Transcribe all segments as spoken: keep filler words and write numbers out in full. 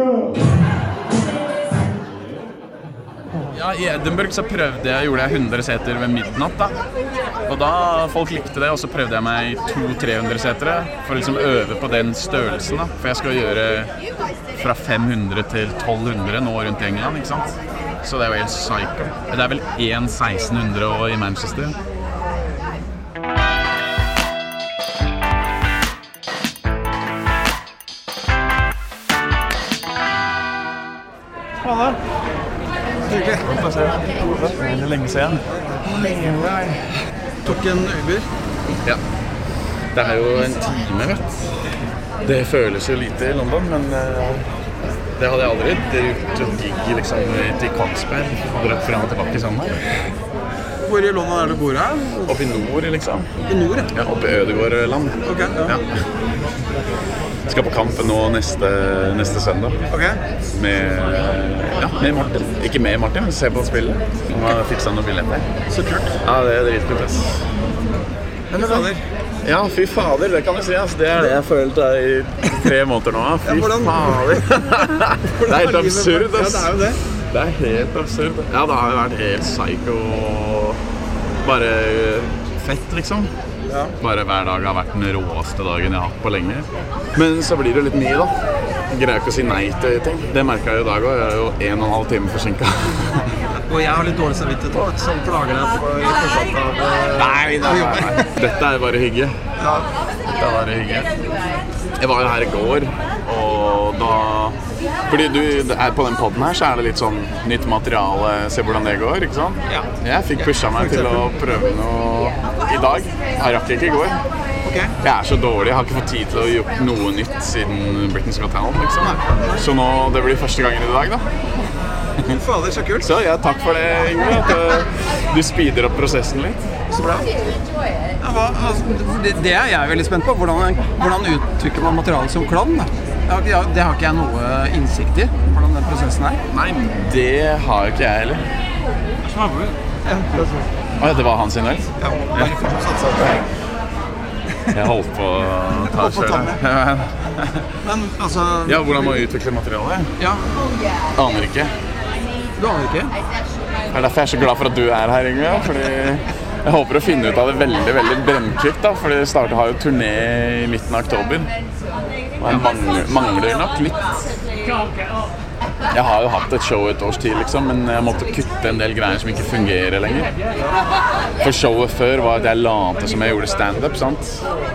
Ja, i Edinburgh så prøvde jeg, gjorde jeg hundre seter ved midnatt da. Og da folk likte det, og så prøvde jeg meg to til tre hundre setere for å liksom øve på den størrelsen da. For jeg skal gjøre fra fem hundre til tolv hundre nå rundt i England, ikke sant? Så det er jo helt psycho. Det er vel en seksten hundre og i Manchester. Halla! Hyggelig. Godt å se. Det er lenge siden. Lenge vei. Tok en Uber. Ja. Det er jo en time, vet du. Det føles jo lite i London, men uh, det hadde jeg aldri gjort gig liksom til Kongsberg og dratt frem og tilbake sammen. Hvor i London er det du bor her? Oppe i nord, liksom. I nord, ja? Ja, oppe i Ødegårdland. Ok, ja. Ja. Jeg skal på kampen nå neste, neste søndag. Ok. Med, ja, med Martin. Ikke med Martin, men se på spillet. Han har fikset noen billetter. Så kult. Ja, det er dritkult, ass. Men det fader. Ja, fy fader, det kan du si, ass. Det er det jeg følte i tre måneder nå. Fy Ja, hvordan- fader. Det er helt absurd, ass. Ja, det er jo det. Det er helt absurd. Ja, det har jo vært helt psycho og bare fett, liksom. Ja. Bare hver dag har vært den råeste dagen jeg har hatt på lenge. Men så blir det litt mye, da. Jeg greier ikke å si nei til ting. Det merket jeg jo i dag også. Jeg er jo en og en halv time forsinket. Og jeg har litt dårlig samvittighet også, som plager deg på i forkant av uh, Nei, nei, nei. Dette er bare hygge. Ja. Dette er bare hygge. Jeg var jo her i går, og da... Fordi du er på den podden her, så er det litt sånn nytt materiale, se hvordan det går, ikke sant? Ja. Jeg fikk pushet meg til å prøve noe i dag. Jeg rakk ikke i går. Ok. Jeg er så dårlig, jeg har ikke fått tid til å gjøre noe nytt siden Britain's Got Talent, liksom. Så nå, det blir første gangen i dag, da. Fader, så kult. Så ja, takk for det, Ingrid, at uh, du speeder opp prosessen litt. Så bra. Ja, hva, altså, det, det er jeg veldig spent på. Hvordan, hvordan utvikler man materialet som klovn? da? Det har, ikke- det har ikke jeg noe innsikt i, hvordan den prosessen er. Nei, det har jo ikke jeg heller. Ja, det er sånn. Å ja, det var hans sin vel? Ja, bare fortsatt satsa på det. Jeg holdt på å ta Holdt på å ta selv. Ja. Men altså... Ja, hvordan må jeg utvikle materialet? Ja, Aner ikke. du aner ikke. Det er derfor jeg er så glad for at du er her, Ingrid. Fordi jeg håper å finne ut av det veldig, veldig brennkvikt, da. Fordi Starte har jo turné i midten av oktober. Og jeg mangler, mangler nok litt. Jeg har jo hatt et show et års tid, liksom, men jeg måtte kutte en del greier som ikke fungerer lenger. For showet før var at jeg late som jeg gjorde stand-up, sant?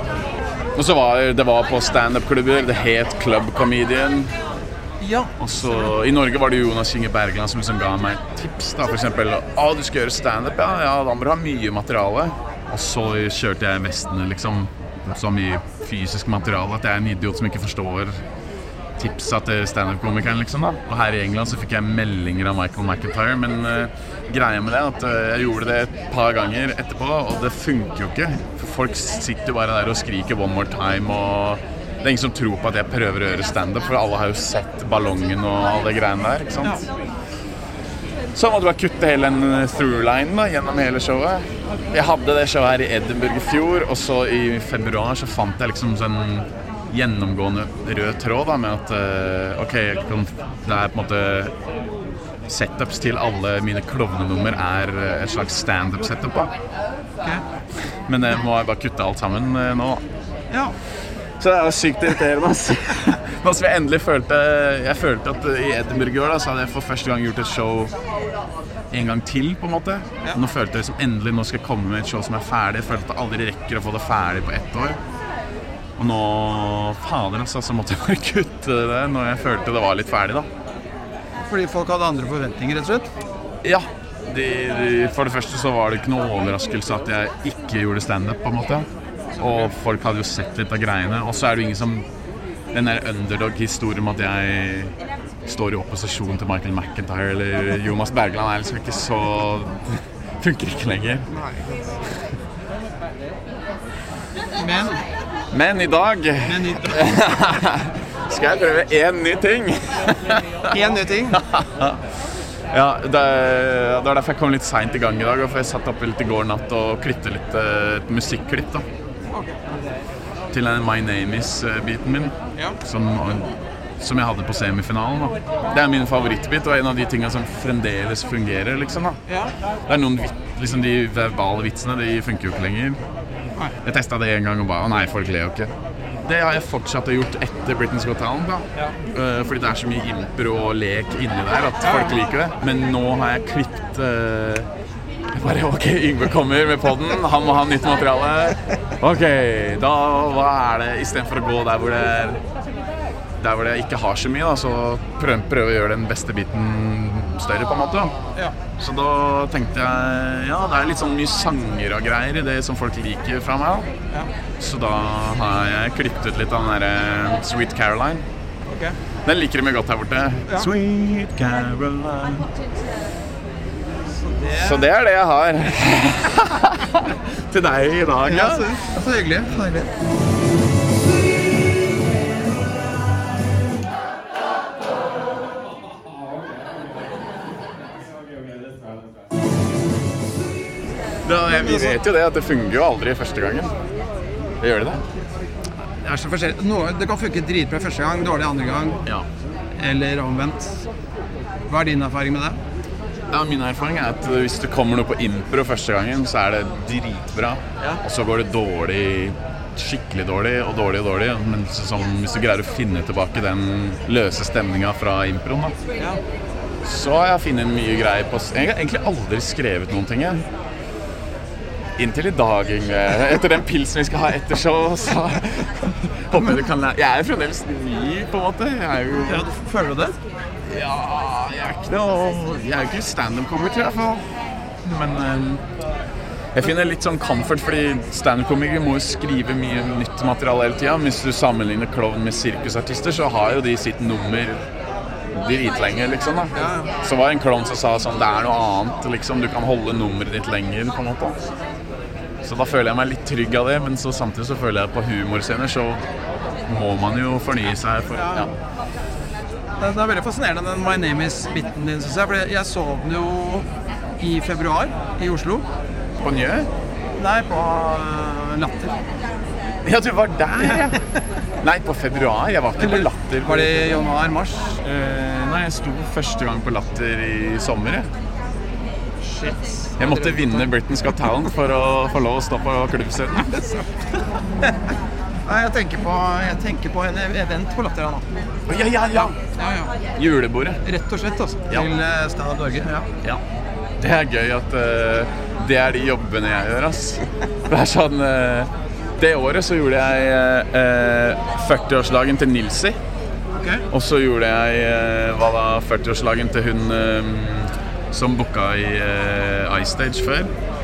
Og så var det var på stand-up-klubber, det het Club Comedian. Ja. Og så i Norge var det Jonas Kinge Bergland som liksom ga meg tips, da, for eksempel, å, du skal gjøre stand-up, ja, ja, da må du ha mye materiale. Og så kjørte jeg Vestene, liksom, så mye fysisk materiale at jeg er en idiot som ikke forstår tipsa til stand-up-komikeren, liksom da. Og her i England så fikk jeg meldinger av Michael McIntyre, men uh, greia med det er at uh, jeg gjorde det et par ganger etterpå, og det funker jo ikke. For folk sitter jo bare der og skriker one more time, og det er ingen som tror på at jeg prøver å gjøre stand-up, for alle har jo sett ballongen og alle de greiene der, ikke sant? Ja. Så måtte du bare kutte hele en through-line da, gjennom hele showet. Jeg hadde det showet her i Edinburgh i fjor, og så i februar så fant jeg liksom sånn gjennomgående rød tråd da, med at uh, ok, det er på en måte setups til alle mine klovnenummer er et slags stand-up setup da. Ok. Men det må jeg bare kutte alt sammen uh, nå da. Ja. Så det er jo sykt irriterende altså. Nå som jeg endelig følte jeg følte at i Edinburgh i år da, så hadde jeg for første gang gjort et show en gang til på en måte. Ja. Nå følte jeg liksom endelig nå skal jeg komme med et show som er ferdig. Jeg følte at jeg aldri rekker å få det ferdig på ett år. Og nå, fader altså, så måtte jeg bare kutte det når jeg følte det var litt ferdig da. Fordi folk hadde andre forventninger, rett og slett? Ja, de, de, for det første så var det ikke noe overraskelse at jeg ikke gjorde stand-up på en måte. Og folk hadde jo sett litt av greiene. Og så er det jo ingen som, den der underdog-historien om at jeg står i opposisjon til Michael McIntyre eller Jonas Bergland er liksom ikke så, funker ikke lenger. Men... Men i dag Men i skal jeg prøve en ny ting. En ny ting. Ja, det er, det var derfor jeg kom litt sent i gang i dag, for jeg satt opp litt i går natt og klippte litt et musikklipp da. Til den My Name Is-biten min. Ja. Som som jeg hadde på semifinalen da. Det er min favorittbit, og en av de tingene som fremdeles fungerer, liksom da. Ja. Det er noen, liksom de verbale vitsene, de funker jo ikke lenger. Nei. Jeg testet det en gang og bare, å nei, folk ler jo ikke. Det har jeg fortsatt gjort etter Britain's Got Talent da. Ja. Uh, fordi det er så mye impro og lek inni der at folk liker det. Men nå har jeg klippet uh, bare, ok, Yngve kommer med podden, han må ha nytt materiale. Ok, da, hva er det? I stedet for å gå der hvor det er der hvor jeg ikke har så mye, da, så prøv, prøv å gjøre den beste biten større på en måte. Ja. Så da tenkte jeg, ja, det er litt sånn mye sanger og greier i det som folk liker fra meg. Ja. Så da har jeg klippet ut litt av den der Sweet Caroline. Ok. Den liker de meg godt her borte. Ja. Sweet Caroline. Så det, Så det er det jeg har. Til deg i dag, ja, ja. så, så hyggelig. Så hyggelig. Da, jeg, vi vet jo det, at det fungerer jo aldri første gangen. Det gjør det det? Det er så forskjellig. Noe, det kan funke dritbra første gang, dårlig andre gang, Ja. eller omvendt. Hva er din erfaring med det? Ja, min erfaring er at hvis det kommer noe på impro første gangen, så er det dritbra. Ja. Og så går det dårlig, skikkelig dårlig, og dårlig og dårlig. Men så, sånn, hvis du greier å finne tilbake den løse stemningen fra improen, da, Ja. så har jeg funnet mye greier på... Jeg har egentlig aldri skrevet noen ting, jeg. Inntil i dag, Yngve. Etter den pilsen vi skal ha etter show, så håper jeg du kan lære. Jeg er jo fremdeles ny, på en måte. Jeg er jo... Ja, føler du det? Ja, jeg er ikke noe... Jeg er jo ikke stand-up-komiker, i hvert fall. Men eh, jeg finner litt sånn comfort, fordi stand-up-komikere må jo skrive mye nytt materiale hele tiden. Hvis du sammenligner klovn med sirkusartister, så har jo de sitt nummer dritlenge, liksom, da. Ja. Så var det en klovn som sa sånn, det er noe annet, liksom. Du kan holde nummeret ditt lenger, på en måte. Så da føler jeg meg litt trygg av det, men så samtidig så føler jeg på humorscener, så må man jo fornye seg. For, ja. Det er veldig fascinerende, den My Name Is-biten din, synes jeg. For jeg så den jo i februar i Oslo. På Njø? Nei, på uh, Latter. Ja, du var der, ja. Nei, på februar. Jeg var ikke på Latter. Var det i januar, mars? Uh, nei, jeg sto første gang på Latter i sommer, jeg. Shit. Jeg måtte vinne Britain's Got Talent for å få lov å stå på klubbscenen. Nei, jeg tenker på, jeg tenker på en event på Latter nå. Ja, ja, ja. Ja, ja. Julebordet. Rett og slett, altså. Ja. Til uh, Stand Norge. Ja. Ja. Det er gøy at uh, det er de jobbene jeg gjør, ass. Det er sånn... Uh, det året så gjorde jeg uh, førtiårslagen til Nilsi. Okay. Og så gjorde jeg uh, hva da, førtiårslagen til hun uh, som booka i uh, iStage før.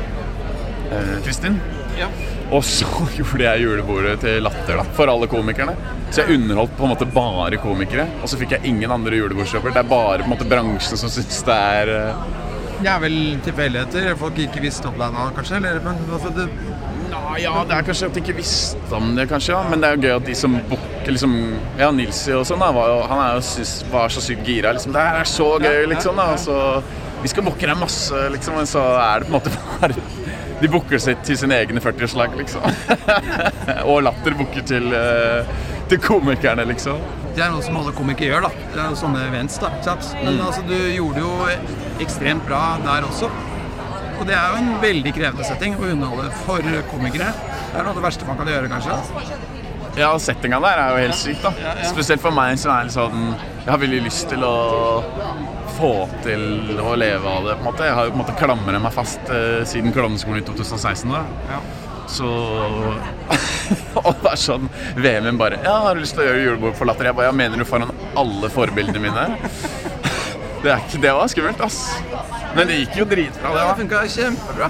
Uh, Kristin. Ja. Og så gjorde jeg julebordet til Latter da, for alle komikerne. Så jeg underholdt på en måte bare komikere. Og så fikk jeg ingen andre julebordsjobber. Det er bare på en måte bransjen som synes det er... Uh... Det er vel tilfeldigheter. Folk ikke visste om deg nå, kanskje? Eller, men, altså, det... Ja, ja, det er kanskje at de ikke visste om det, kanskje, ja. Men det er jo gøy at de som booker, liksom... Ja, Nilsi og sånn, da, var jo, han er jo, synes, var så sykt gira, liksom. Det her er så gøy, liksom, da. Så vi skal booke deg masse, liksom. Men så er det på en måte bare... De booker seg til sine egne førtiårslag, liksom. Og Latter booker til, uh, til komikerne, liksom. Det er noe som alle komikere gjør, da. Det er noe sånne events, da. Men mm. altså, du gjorde jo ekstremt bra der også. Og det er jo en veldig krevende setting å underholde for komikere. Det er noe av det verste man kan gjøre, kanskje. Ja, settingen der er jo helt sykt, da. Ja, ja. Spesielt for meg så er det sånn... Jeg har veldig lyst til å få til å leve av det, på en måte. Jeg har jo på en måte klamret meg fast uh, siden klovneskolen i to tusen og seksten, da. Ja. Så... og det er sånn, V M-en bare, ja, har du lyst til å gjøre julebord for Latter? Jeg bare, ja, mener du foran alle forbildene mine? det, er ikke, det var skummelt, ass. Men det gikk jo dritbra, det Det var. funket kjempebra.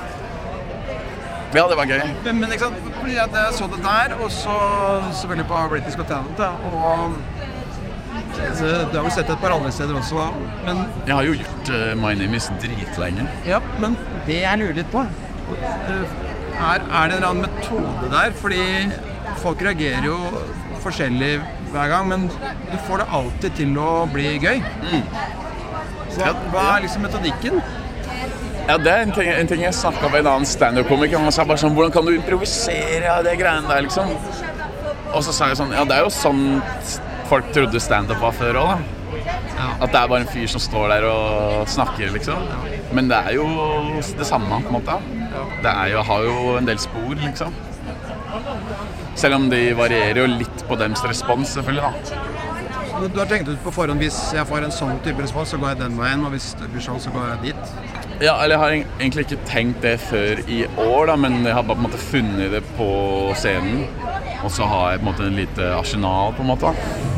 Ja, det var gøy. Men, men ikke sant, fordi at jeg så det der, og så selvfølgelig på Britain's Got Talent, da, og så, du har vel sett et par andre steder også, da, men... Jeg har jo gjort uh, My Name Is dritlenge. Ja, men det jeg lurer litt på, uh, er, er det en eller annen metode der, fordi folk reagerer jo forskjellig hver gang, men du får det alltid til å bli gøy. Mm. Hva, hva er liksom metodikken? Ja, det er en ting, en ting jeg snakket med en annen stand-up-komiker. Han sa bare sånn, hvordan kan du improvisere av det greiene der, liksom? Og så sa jeg sånn, ja, det er jo sånn folk trodde stand-up var før også da. Ja. At det er bare en fyr som står der og snakker liksom. Men det er jo det samme på en måte. Det er jo, har jo en del spor liksom. Selv om de varierer jo litt på dems respons selvfølgelig da. Du har tenkt ut på forhånd, hvis jeg får en sånn type respons, så går jeg den veien, og hvis det blir sånn, så går jeg dit. Ja, eller jeg har egentlig ikke tenkt det før i år da, men jeg har bare på en måte funnet det på scenen. Og så har jeg på en måte en lite arsenal på en måte.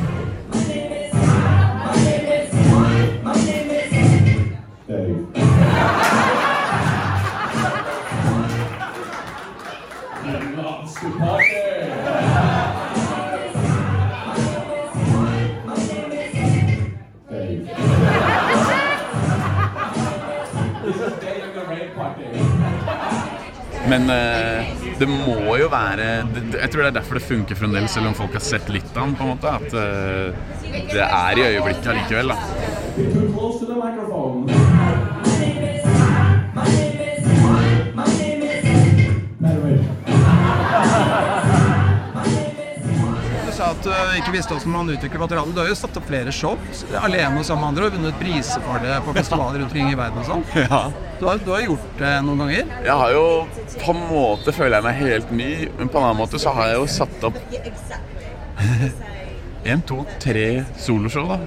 Men eh, det må jo være det, jeg tror det er derfor det funker for en del, selv om folk har sett litt av den på en måte, at eh, det er i øyeblikket likevel da. Du sa at du ikke visste hvordan man utvikler materialet. Du har jo satt opp flere show alene og sammen med andre og vunnet priser for det på festivaler rundt omkring i verden og sånn. Ja. Du har, du har gjort det noen ganger? Jeg har jo, på en måte føler jeg meg helt ny, men på en annen måte så har jeg jo satt opp en, to, tre soloshow da.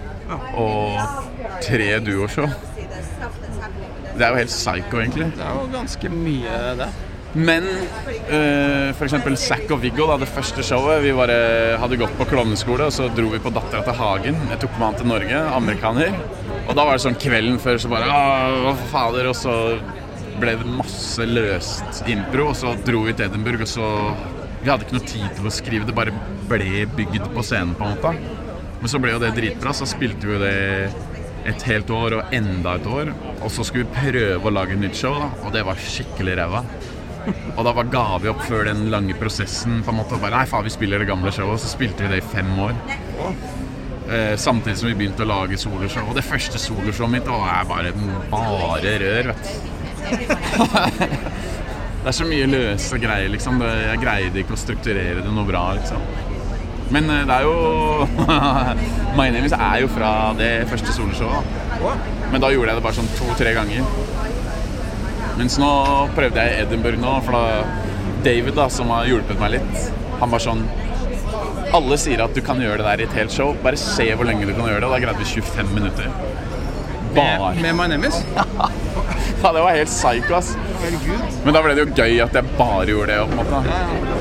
Og tre duoshow. Det er jo helt psycho egentlig. Det er jo ganske mye det. Men øh, for eksempel Zack og Viggo da, det første showet, vi bare hadde gått på klovneskole, og så dro vi på Dattera til Hagen. Jeg tok med han til Norge, amerikaner. Og da var det sånn kvelden før, så bare, hva fader, og så ble det masse løst impro, og så dro vi til Edinburgh, og så, vi hadde ikke noe tid til å skrive, det bare ble bygd på scenen på en måte. Men så ble jo det dritbra, så spilte vi det et helt år og enda et år, og så skulle vi prøve å lage et nytt show da, og det var skikkelig ræva. Og da var ga vi opp før den lange prosessen på en måte, og bare, nei faen, vi spiller det gamle showet, og så spilte vi det i fem år. Eh, samtidig som vi begynte å lage soloshow, og det første soloshowet mitt å, er bare, bare rør, vet du. Det er så mye løse greier, liksom. Det, jeg greide ikke å strukturere det noe bra, liksom. Men eh, det er jo... My Name Is er jo fra det første soloshowet. Men da gjorde jeg det bare sånn to-tre ganger. Mens nå prøvde jeg i Edinburgh nå, for da David da, som har hjulpet meg litt, han var sånn, alle sier at du kan gjøre det der i et helt show, bare se hvor lenge du kan gjøre det, og da greide vi tjuefem minutter. Bare. Med, med My Name Is? Ja, det var helt psycho, ass. Men da ble det jo gøy at jeg bare gjorde det, på en måte.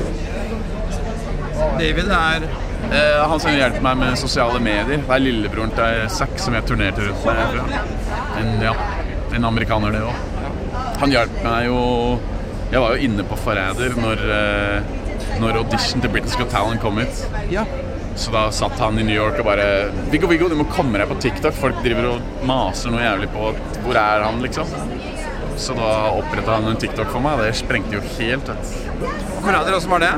David er... Eh, han som hjelper meg med sosiale medier, det er lillebroren til Zack som jeg turnerte rundt med, tror jeg. En, ja, en amerikaner det også. Han hjalp meg jo, jeg var jo inne på Forræder når, når audition til Britain's Got Talent kom ut. Ja. Så da satt han i New York og bare, Viggo, Viggo, du må komme deg på TikTok, folk driver og maser noe jævlig på, hvor er han liksom? Så da opprettet han en TikTok for meg, det sprengte jo helt, vet du. Forræder, hvordan var det?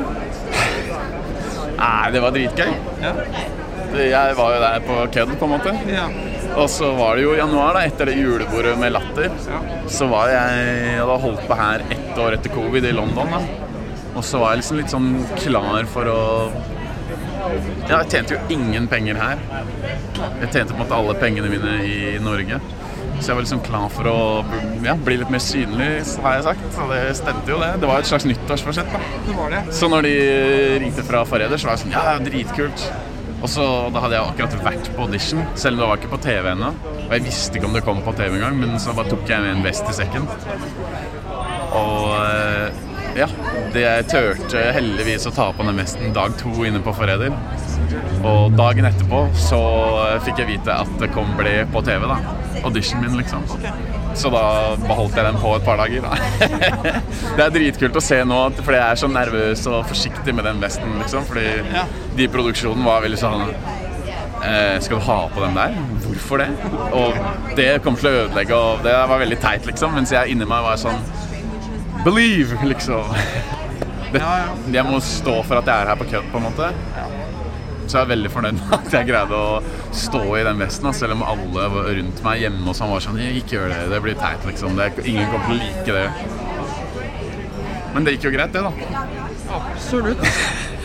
Nei, det var dritgøy. Ja. Jeg var jo der på kødden på en måte. Ja. Og så var det jo i januar da, etter det julebordet med Latter, ja. Så var jeg, jeg hadde holdt på her ett år etter covid i London da. Og så var jeg liksom litt sånn klar for å, ja, jeg tjente jo ingen penger her. Jeg tjente på en måte alle pengene mine i Norge. Så jeg var liksom klar for å, ja, bli litt mer synlig, har jeg sagt. Og det stemte jo det. Det var et slags nyttårsforsett da. Det var det. Så når de ringte fra Forræder, så var jeg sånn, ja, det er dritkult. Og så da hadde jeg akkurat vært på audition, selv om det var ikke på T V ennå. Og jeg visste ikke om det kom på T V en gang, men så bare tok jeg med en vest i sekken. Og ja, det jeg tørte heldigvis å ta på den vesten dag to inne på Forræder. Og dagen etterpå så fikk jeg vite at det kom ble på T V da. Audition min liksom. Så da beholdt jeg den på et par dager da. Det er dritkult å se nå, fordi jeg er så nervøs og forsiktig med den vesten liksom. Fordi ja. De i produksjonen var veldig sånn, eh, skal du ha på den der? Hvorfor det? Og det kom til å ødelegge, og det var veldig teit liksom. Mens jeg inni meg var sånn, believe liksom. Det, jeg må stå for at jeg er her på kødd på en måte. Så jeg er veldig fornøyd med at jeg greide å stå i den vesten, selv om alle rundt meg hjemme og sånn var sånn, ikke gjør det, det blir teit liksom, det, ingen kommer til å like det. Men det gikk jo greit det da. Absolutt.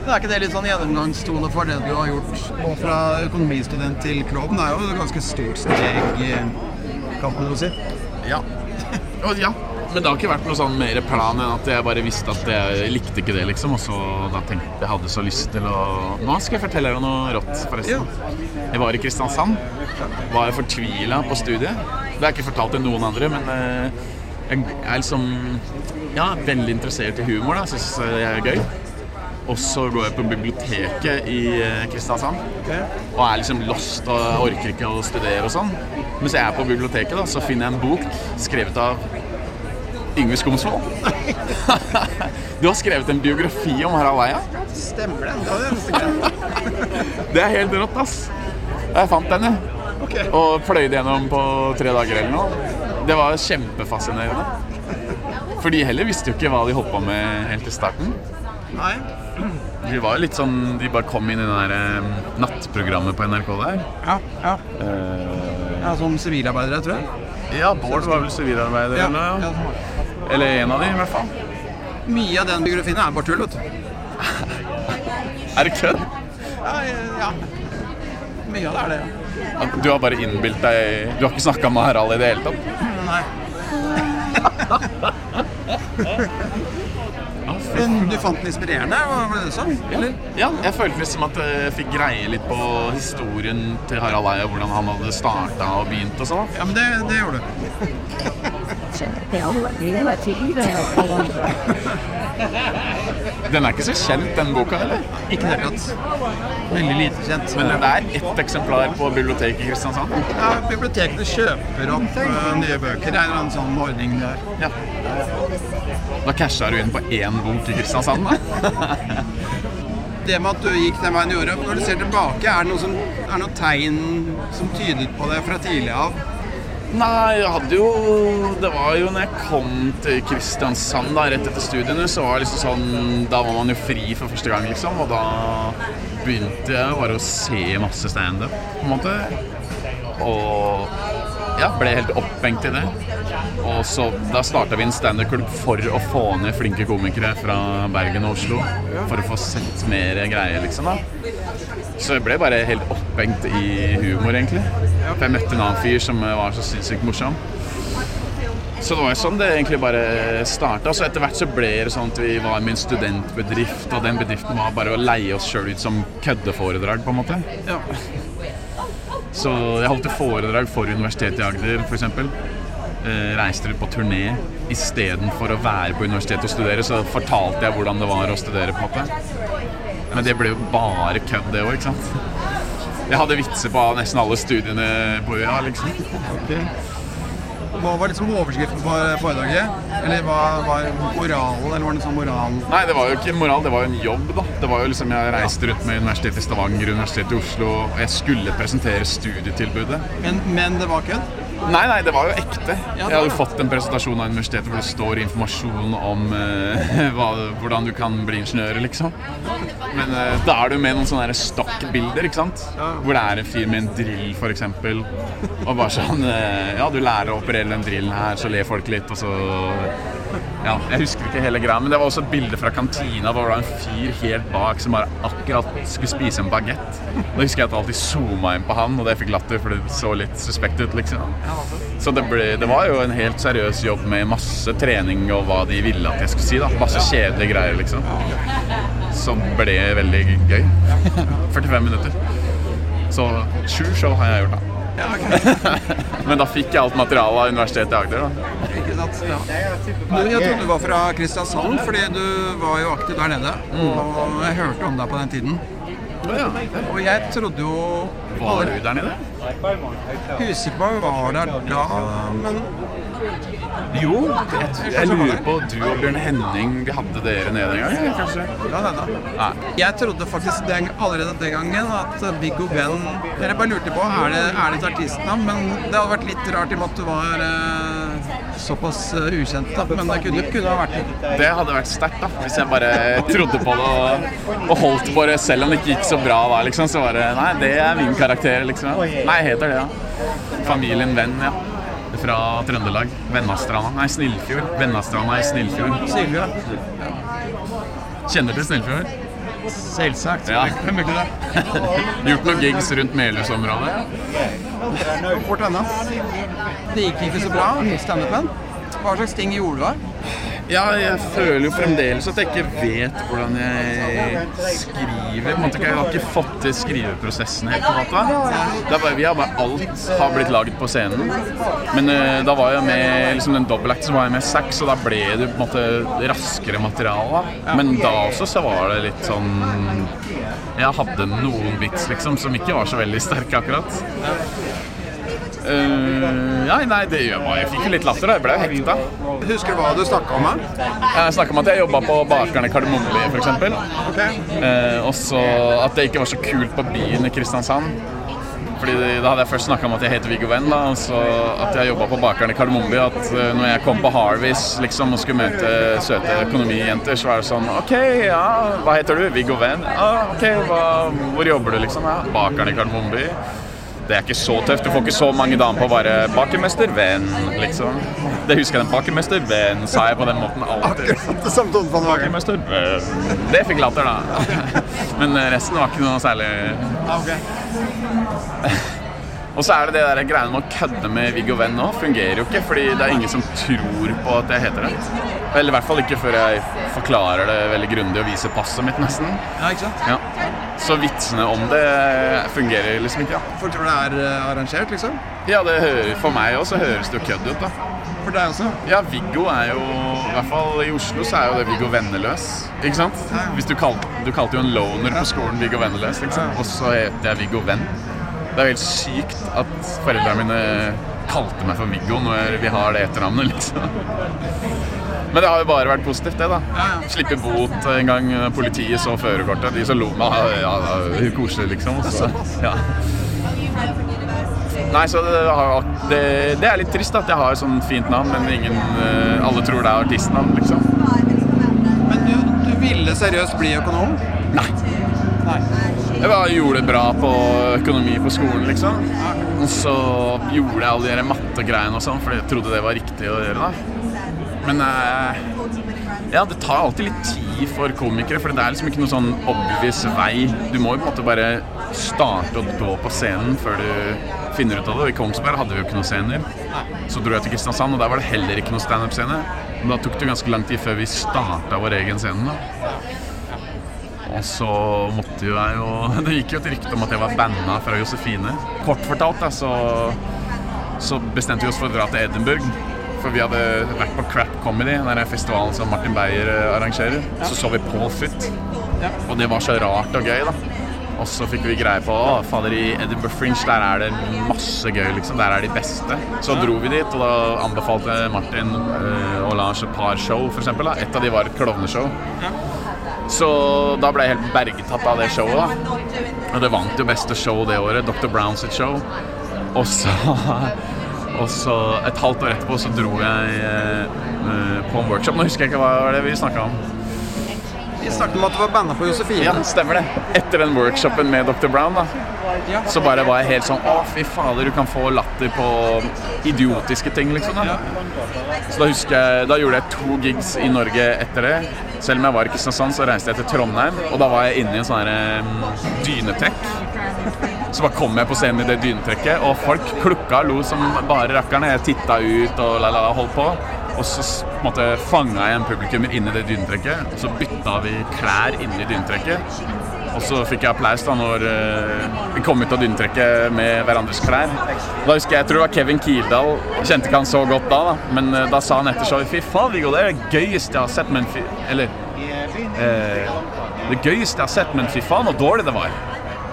Det er ikke det litt sånn gjennomgangstone for det du har gjort nå fra økonomistudent til Krog? Det er jo et ganske stort steg, kan man jo si. Ja. Og ja. Men det har ikke vært noe sånn mer plan enn at jeg bare visste at jeg likte ikke det, liksom. Og så da tenkte jeg, jeg hadde så lyst til å... Nå skal jeg fortelle deg noe rått, forresten. Ja. Jeg var i Kristiansand, var fortvilet på studiet. Det har jeg ikke fortalt til noen andre, men eh, jeg er liksom... Ja, veldig interessert i humor, da. Synes jeg er gøy. Og så går jeg på biblioteket i Kristiansand, okay. Og er liksom lost og orker ikke å studere og sånn. Mens jeg er på biblioteket, da, så finner jeg en bok skrevet av Yngve Skomsvold. Du har skrevet en biografi om Harald Eia. Stemmer det, det var det eneste. Det er helt rått, ass. Jeg fant den, jeg. Okay. Og pløyde gjennom på tre dager eller noe. Det var kjempefascinerende. For de heller visste jo ikke hva de holdt på med helt i starten. Nei. De var jo litt sånn, de bare kom inn i det der eh, nattprogrammet på N R K der. Ja, ja. Uh, ja, som sivilarbeidere, tror jeg. Ja, Bård var vel sivilarbeider, ja, eller, ja. Ja. Eller en av de i hvert fall. Mye av den biografien er bare tull, vet du. Er det kødd? Ja, ja. Mye av det er det, ja. Du har bare innbilt deg, du har ikke snakket med Harald i det hele tatt? Nei. Men du fant den inspirerende, hva ble det sånn? Eller? Ja, jeg følte liksom at jeg fikk greie litt på historien til Harald Eia, hvordan han hadde startet og begynt og sånn. Ja, men det, det gjorde du. Den er ikke så kjent, den boka, eller? Ikke det tatt. Veldig lite kjent. Men det er ett eksemplar på biblioteket i Kristiansand? Ja, bibliotekene kjøper opp uh, nye bøker. Det er en sånn ordning der. Ja. Da casher du inn på én bok i Kristiansand, da? Det med at du gikk den veien du gjorde, når du ser tilbake, er det noe, som, er det noe tegn som tydet på det fra tidlig av? Nei, jeg hadde jo... Det var jo når jeg kom til Kristiansand da, rett etter studiene, så var det liksom sånn... Da var man jo fri for første gang, liksom, og da begynte jeg bare å se masse stand-up, på en måte. Og ja, ble helt opphengt i det. Og så da startet vi en stand-up-klubb for å få ned flinke komikere fra Bergen og Oslo, for å få sett mer greier, liksom da. Så jeg ble bare helt opphengt i humor, egentlig. For jeg møtte en annen fyr som var så sinnssykt morsom. Så det var jo sånn det egentlig bare startet. Så etter hvert så ble det sånn at vi var med en studentbedrift, og den bedriften var bare å leie oss selv ut som køddeforedrag, på en måte. Ja. Så jeg holdt et foredrag for Universitetet i Agder, for eksempel. Eh, reiste ut på turné i stedet for å være på universitetet og studere, så fortalte jeg hvordan det var å studere, på en måte. Men det ble jo bare kødd det også, ikke sant? Jeg hadde vitser på nesten alle studiene på U A, liksom. Okay. Hva var liksom overskriften på foredraget? Eller hva var moralen, eller var det sånn moral? Nei, det var jo ikke moral, det var jo en jobb da. Det var jo liksom, jeg reiste rundt med Universitetet i Stavanger, Universitetet i Oslo, og jeg skulle presentere studietilbudet. Men, men det var kødd? Nei, nei, det var jo ekte. Jeg hadde fått en presentasjon av universitetet hvor det står informasjon om uh, hva, hvordan du kan bli ingeniør, liksom. Men uh, da er du med noen sånne stokkbilder, ikke sant? Hvor det er en fyr med en drill, for eksempel. Og bare sånn, uh, ja, du lærer å operere den drillen her, så ler folk litt, og så... Ja, jeg husker ikke hele greia, men det var også et bilde fra kantina hvor det var en fyr helt bak som bare akkurat skulle spise en baguette. Da husker jeg at jeg alltid zoomet inn på han, og det fikk latter, for det så litt suspekt ut, liksom. Så det, ble, det var jo en helt seriøs jobb med masse trening og hva de ville at jeg skulle si, da. Masse kjedelige greier, liksom. Som ble veldig gøy. førtifem minutter. Så sju show har jeg gjort, da. Ja, okay. Men da fikk jeg alt materialet av Universitetet i Agder, da. Ikke sant? Ja. Du, jeg trodde du var fra Kristiansand, fordi du var jo aktiv der nede. Mm. Og jeg hørte om deg på den tiden. Ja. Og jeg trodde jo... Var du der nede? Husker på var der da, men... Jo, jeg, jeg lurer på du og Bjørn Henning, vi hadde dere nede en gang, kanskje? Ja, nei, da. Nei. Jeg trodde faktisk den, allerede den gangen at Viggo Venn, dere bare lurte på, er det, er det et artistnavn? Men det hadde vært litt rart i og med at du var eh, såpass uh, ukjent, da. Men det kunne, kunne ha vært det. Det hadde vært sterkt, da. Hvis jeg bare trodde på det og, og holdt på det, selv om det ikke gikk så bra da, liksom, så var det, nei, det er min karakter, liksom. Nei, heter det, ja. Familien Venn, ja. Fra Trøndelag. Vennastranda. Nei, Snillfjord. Vennastranda i Snillfjord. Snillfjord. Ja. Kjenner du Snillfjord? Selvsagt. Ja. Hvem er ikke det? Gjort noen gigs rundt Melhus-området. Fort ennå. Det gikk ikke så bra, stand-upen. Hva slags ting gjorde du da? Ja, jeg føler jo fremdeles at jeg ikke vet hvordan jeg skriver. På en måte, jeg har ikke fått til skriveprosessen helt på en måte. Det er bare, vi har bare alt har blitt laget på scenen. Men uh, da var jeg med liksom den dobbeltakten, så var jeg med Sax, og da ble det på en måte raskere materiale. Men da også så var det litt sånn... Jeg hadde noen bits liksom, som ikke var så veldig sterke akkurat. Uh, ja, nei, det gjør jeg. Jeg fikk jo litt latter da, jeg ble jo hekta. Husker du hva du snakket om da? Jeg snakket om at jeg jobbet på Bakerne Kardemommeby, for eksempel. Okay. Uh, og så at det ikke var så kult på byen i Kristiansand. Fordi da hadde jeg først snakket om at jeg heter Viggo Venn, da, og så at jeg jobbet på Bakerne Kardemommeby, at uh, når jeg kom på Harvis liksom, og skulle møte søte økonomijenter, så var det sånn, ok, ja, hva heter du? Viggo Venn? Ah, ok, hva, hvor jobber du liksom? Ja, Bakerne Kardemommeby. Det er ikke så tøft, du får ikke så mange damer på å bare bakemester, venn, liksom. Det husker jeg, den bakemester, venn, sa jeg på den måten alltid. Akkurat det samme tonen på den dagen. Bakemester, venn. Det fikk latter da. Men resten var ikke noe særlig... Ok. Og så er det det der greiene med å kødde med Viggo Venn nå, fungerer jo ikke, fordi det er ingen som tror på at jeg heter det. Eller i hvert fall ikke før jeg forklarer det veldig grundig og viser passet mitt nesten. Ja, ikke sant? Ja. Så vitsene om det fungerer liksom ikke, ja. Folk tror det er uh, arrangert, liksom? Ja, det hører, for meg også høres det jo kødd ut, da. For deg også? Ja, Viggo er jo, i hvert fall i Oslo, så er jo det Viggo Venneløs, ikke sant? Hvis du kalte, du kalte jo en loner på skolen Viggo Venneløs, ikke sant? Og så heter jeg Viggo Venn. Det er helt sykt at foreldrene mine kalte meg for Viggo når vi har det etternavnet, liksom. Men det har jo bare vært positivt, det da. Slippe bot en gang politiet så førerkortet. De som lo meg, ja, det er koselig, liksom. Så, ja. Nei, så det, har, det, det er litt trist at jeg har et sånt fint navn, men ingen, alle tror det er artistnavn, liksom. Men du, du ville seriøst bli økonom? Nei. Nei. Jeg bare gjorde det bra på økonomi på skolen, liksom. Og så gjorde jeg alle de mattegreiene og sånn, fordi jeg trodde det var riktig å gjøre da. Men eh, ja, det tar alltid litt tid for komikere, for det er liksom ikke noe sånn obvious vei. Du må jo på en måte bare starte å gå på scenen før du finner ut av det. I Kongsberg hadde vi jo ikke noen scener. Så dro jeg til Kristiansand, og der var det heller ikke noen stand-up-scene. Men da tok det ganske lang tid før vi startet vår egen scene da. Og så måtte jo jeg jo... Det gikk jo et rykte om at jeg var bandet fra Josefine. Kort fortalt da, så, så bestemte vi oss for å dra til Edinburgh. For vi hadde vært på Crap Comedy, den festivalen som Martin Beyer arrangerer. Så så vi Paul Foot. Og det var så rart og gøy da. Og så fikk vi greie på, å, fader, i Edinburgh Fringe, der er det masse gøy, liksom. Der er de beste. Så dro vi dit, og da anbefalte Martin uh, og Lars et par show, for eksempel. Da. Et av de var et klovneshow. Så da ble jeg helt bergtatt av det showet da. Og det vant jo beste show det året, doktor Brown sitt show. Og så, og så et halvt år etterpå så dro jeg uh, på en workshop. Nå husker jeg ikke hva var det vi snakket om. Vi snakket om at du var bandet på Josefine. Ja, stemmer det. Etter den workshopen med doktor Brown da, ja. Så bare var jeg helt sånn, å fy fader, du kan få latter på idiotiske ting liksom da. Så da husker jeg, da gjorde jeg to gigs i Norge etter det. Selv om jeg var i Kristiansand, så reiste jeg til Trondheim, og da var jeg inne i en sånn her um, dynetrekk. Så bare kom jeg på scenen i det dynetrekket, og folk klukka og lo som bare rakkerne. Jeg tittet ut og la la holdt på. Og så måtte jeg fange en publikum inn i det dynetrekket, og så bytta vi klær inn i dynetrekket. Og så fikk jeg applaus da når uh, vi kom ut av dynetrekket med hverandres klær. Da husker jeg, jeg tror det var Kevin Kildahl, jeg kjente ikke han så godt da, da. Men uh, da sa han etter så, fy faen Viggo, det er det gøyeste jeg har sett, men fy, eller, uh, det gøyeste jeg har sett, men fy faen, og dårlig det var.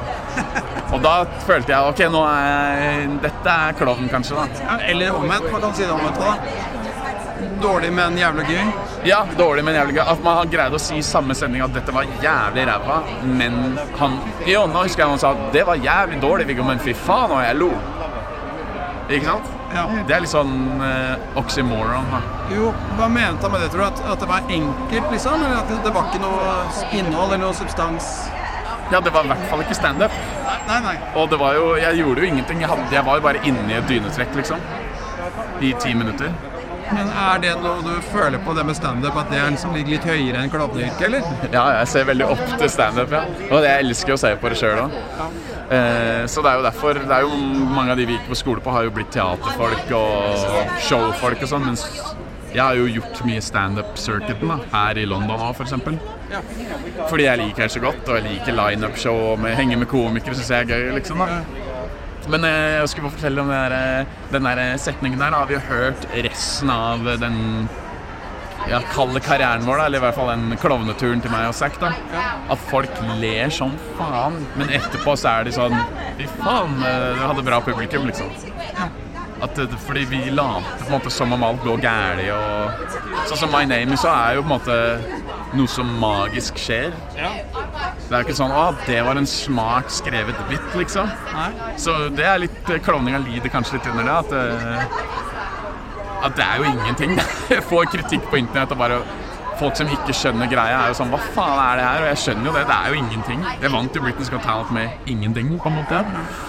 Og da følte jeg, ok, nå er, dette er klovnen kanskje da. Ja, eller omvendt, man kan si det omvendt da. Dårlig, men jævlig gøy. Ja, dårlig, men jævlig gøy. At man har greid å si i samme sending at dette var jævlig ræva, men han... Jo, nå husker jeg han sa at det var jævlig dårlig, Viggo, men fy faen, og jeg lo. Ikke sant? Ja. Det er litt sånn uh, oxymoron, da. Jo, hva mente han med det, tror du? At, at det var enkelt, liksom? Eller at det, det var ikke noe innhold eller noe substans? Ja, det var i hvert fall ikke stand-up. Nei, nei. Og det var jo... Jeg gjorde jo ingenting. Jeg, hadde, jeg var jo bare inne i et dynetrekk, liksom. I ti minutter. Men er det noe du føler på det med stand-up, at det er liksom ligger litt høyere enn klovneyrket, eller? Ja, jeg ser veldig opp til stand-up, ja. Og jeg elsker å se på det selv da. Eh, så det er jo derfor, det er jo mange av de vi gikk på skole på har jo blitt teaterfolk og showfolk og sånn, mens jeg har jo gjort mye stand-up-circuiten da, her i London også, for eksempel. Ja. Fordi jeg liker det så godt, og jeg liker line-up-show og med, henge med komikere, synes jeg er gøy, liksom da. Men eh, jeg skulle bare fortelle om den der, den der setningen der, da har vi jo hørt resten av den, ja, kalde karrieren vår da, eller i hvert fall den klovneturen til meg og Zack da. At folk ler som faen, men etterpå så er de sånn, fy faen, du hadde bra publikum, liksom. At, fordi vi later på en måte som om alt går gærlig, og sånn som My Name så er jo på en måte noe som magisk skjer. Det er ikke sånn, å, det var en smart skrevet bit, liksom. Så det er litt, klovninga lider kanskje litt under det, at, at det er jo ingenting. Jeg får kritikk på internett, og bare folk som ikke skjønner greia er jo sånn, hva faen er det her? Og jeg skjønner jo det, det er jo ingenting. Det vant jo Britain's Got Talent med ingenting, på en måte.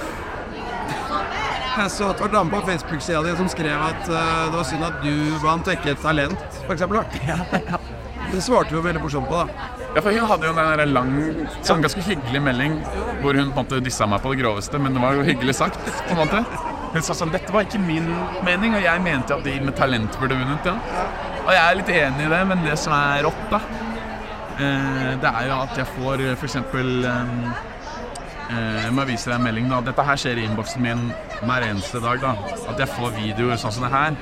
Jeg så at det var dame på Facebook-siden din som skrev at uh, det var synd at du vant ikke et talent, for eksempel. Ja, ja. Det svarte jo veldig morsomt på, da. Ja, for hun hadde jo den der lang, sånn ganske hyggelig melding, hvor hun på en måte dissa meg på det groveste, men det var jo hyggelig sagt, på en måte. Hun sa sånn, dette var ikke min mening, og jeg mente at de med talent burde vunnet, ja. Og jeg er litt enig i det, men det som er rått, da, uh, det er jo at jeg får for eksempel... Um, Jeg må vise deg en melding da. Dette her skjer i inboxen min hver eneste dag da. At jeg får videoer sånn som det her.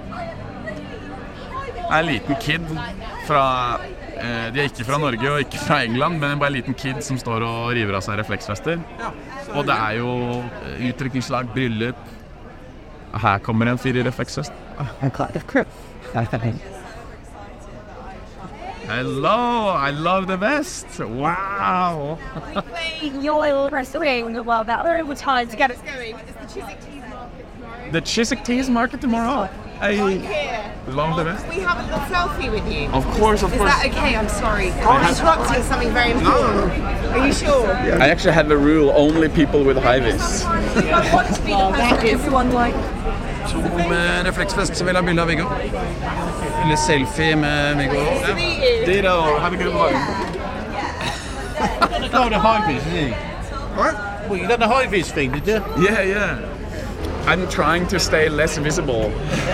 Jeg er en liten kid fra, eh, de er ikke fra Norge og ikke fra England, men bare en liten kid som står og river av seg refleksvester. Og det er jo utdrikningslag, bryllup. Her kommer en fyr i refleksvest. Hello, I love the vest. Wow. You're wrestling well that we're time to get us going. It's the Chiswick Teas Market tomorrow. The Chiswick Teas Market tomorrow. I love the vest. We have a little selfie with you. Of course, of Is course. Is that okay? I'm sorry. I'm interrupting something very important. No, no, no. Are you sure? I actually have a rule, only people with high vis. I want to be the person everyone likes. To med refleksvest så vil jeg ha bilde av Viggo. Eller selfie med Viggo. Ja. Ditto, have a good one. You got the high vis, didn't you? What? Well, you got the high vis thing, did you? Yeah, yeah. I'm trying to stay less visible.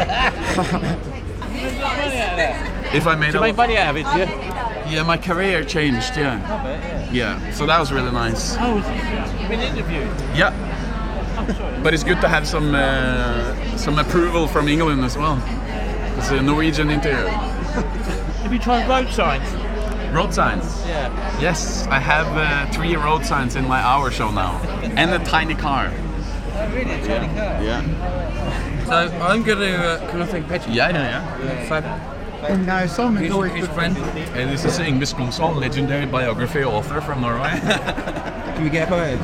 If I made You a... made money out of it, did you? Yeah, my career changed, yeah. Yeah, so that was really nice. Oh, you've been interviewed? Yeah. But it's good to have some uh, some approval from England as well. It's a Norwegian interview. Have you tried road signs? Road signs? Yeah. Yes, I have uh, three road signs in my hour show now. And a tiny car. Oh, really? A tiny car? Yeah. So I'm going to, uh, can I take a picture? Yeah, yeah, yeah. Fab. No, Simon Who's, always who's friend? And this is Yngve Skonsvold, legendary biography author from Norway. Can we get a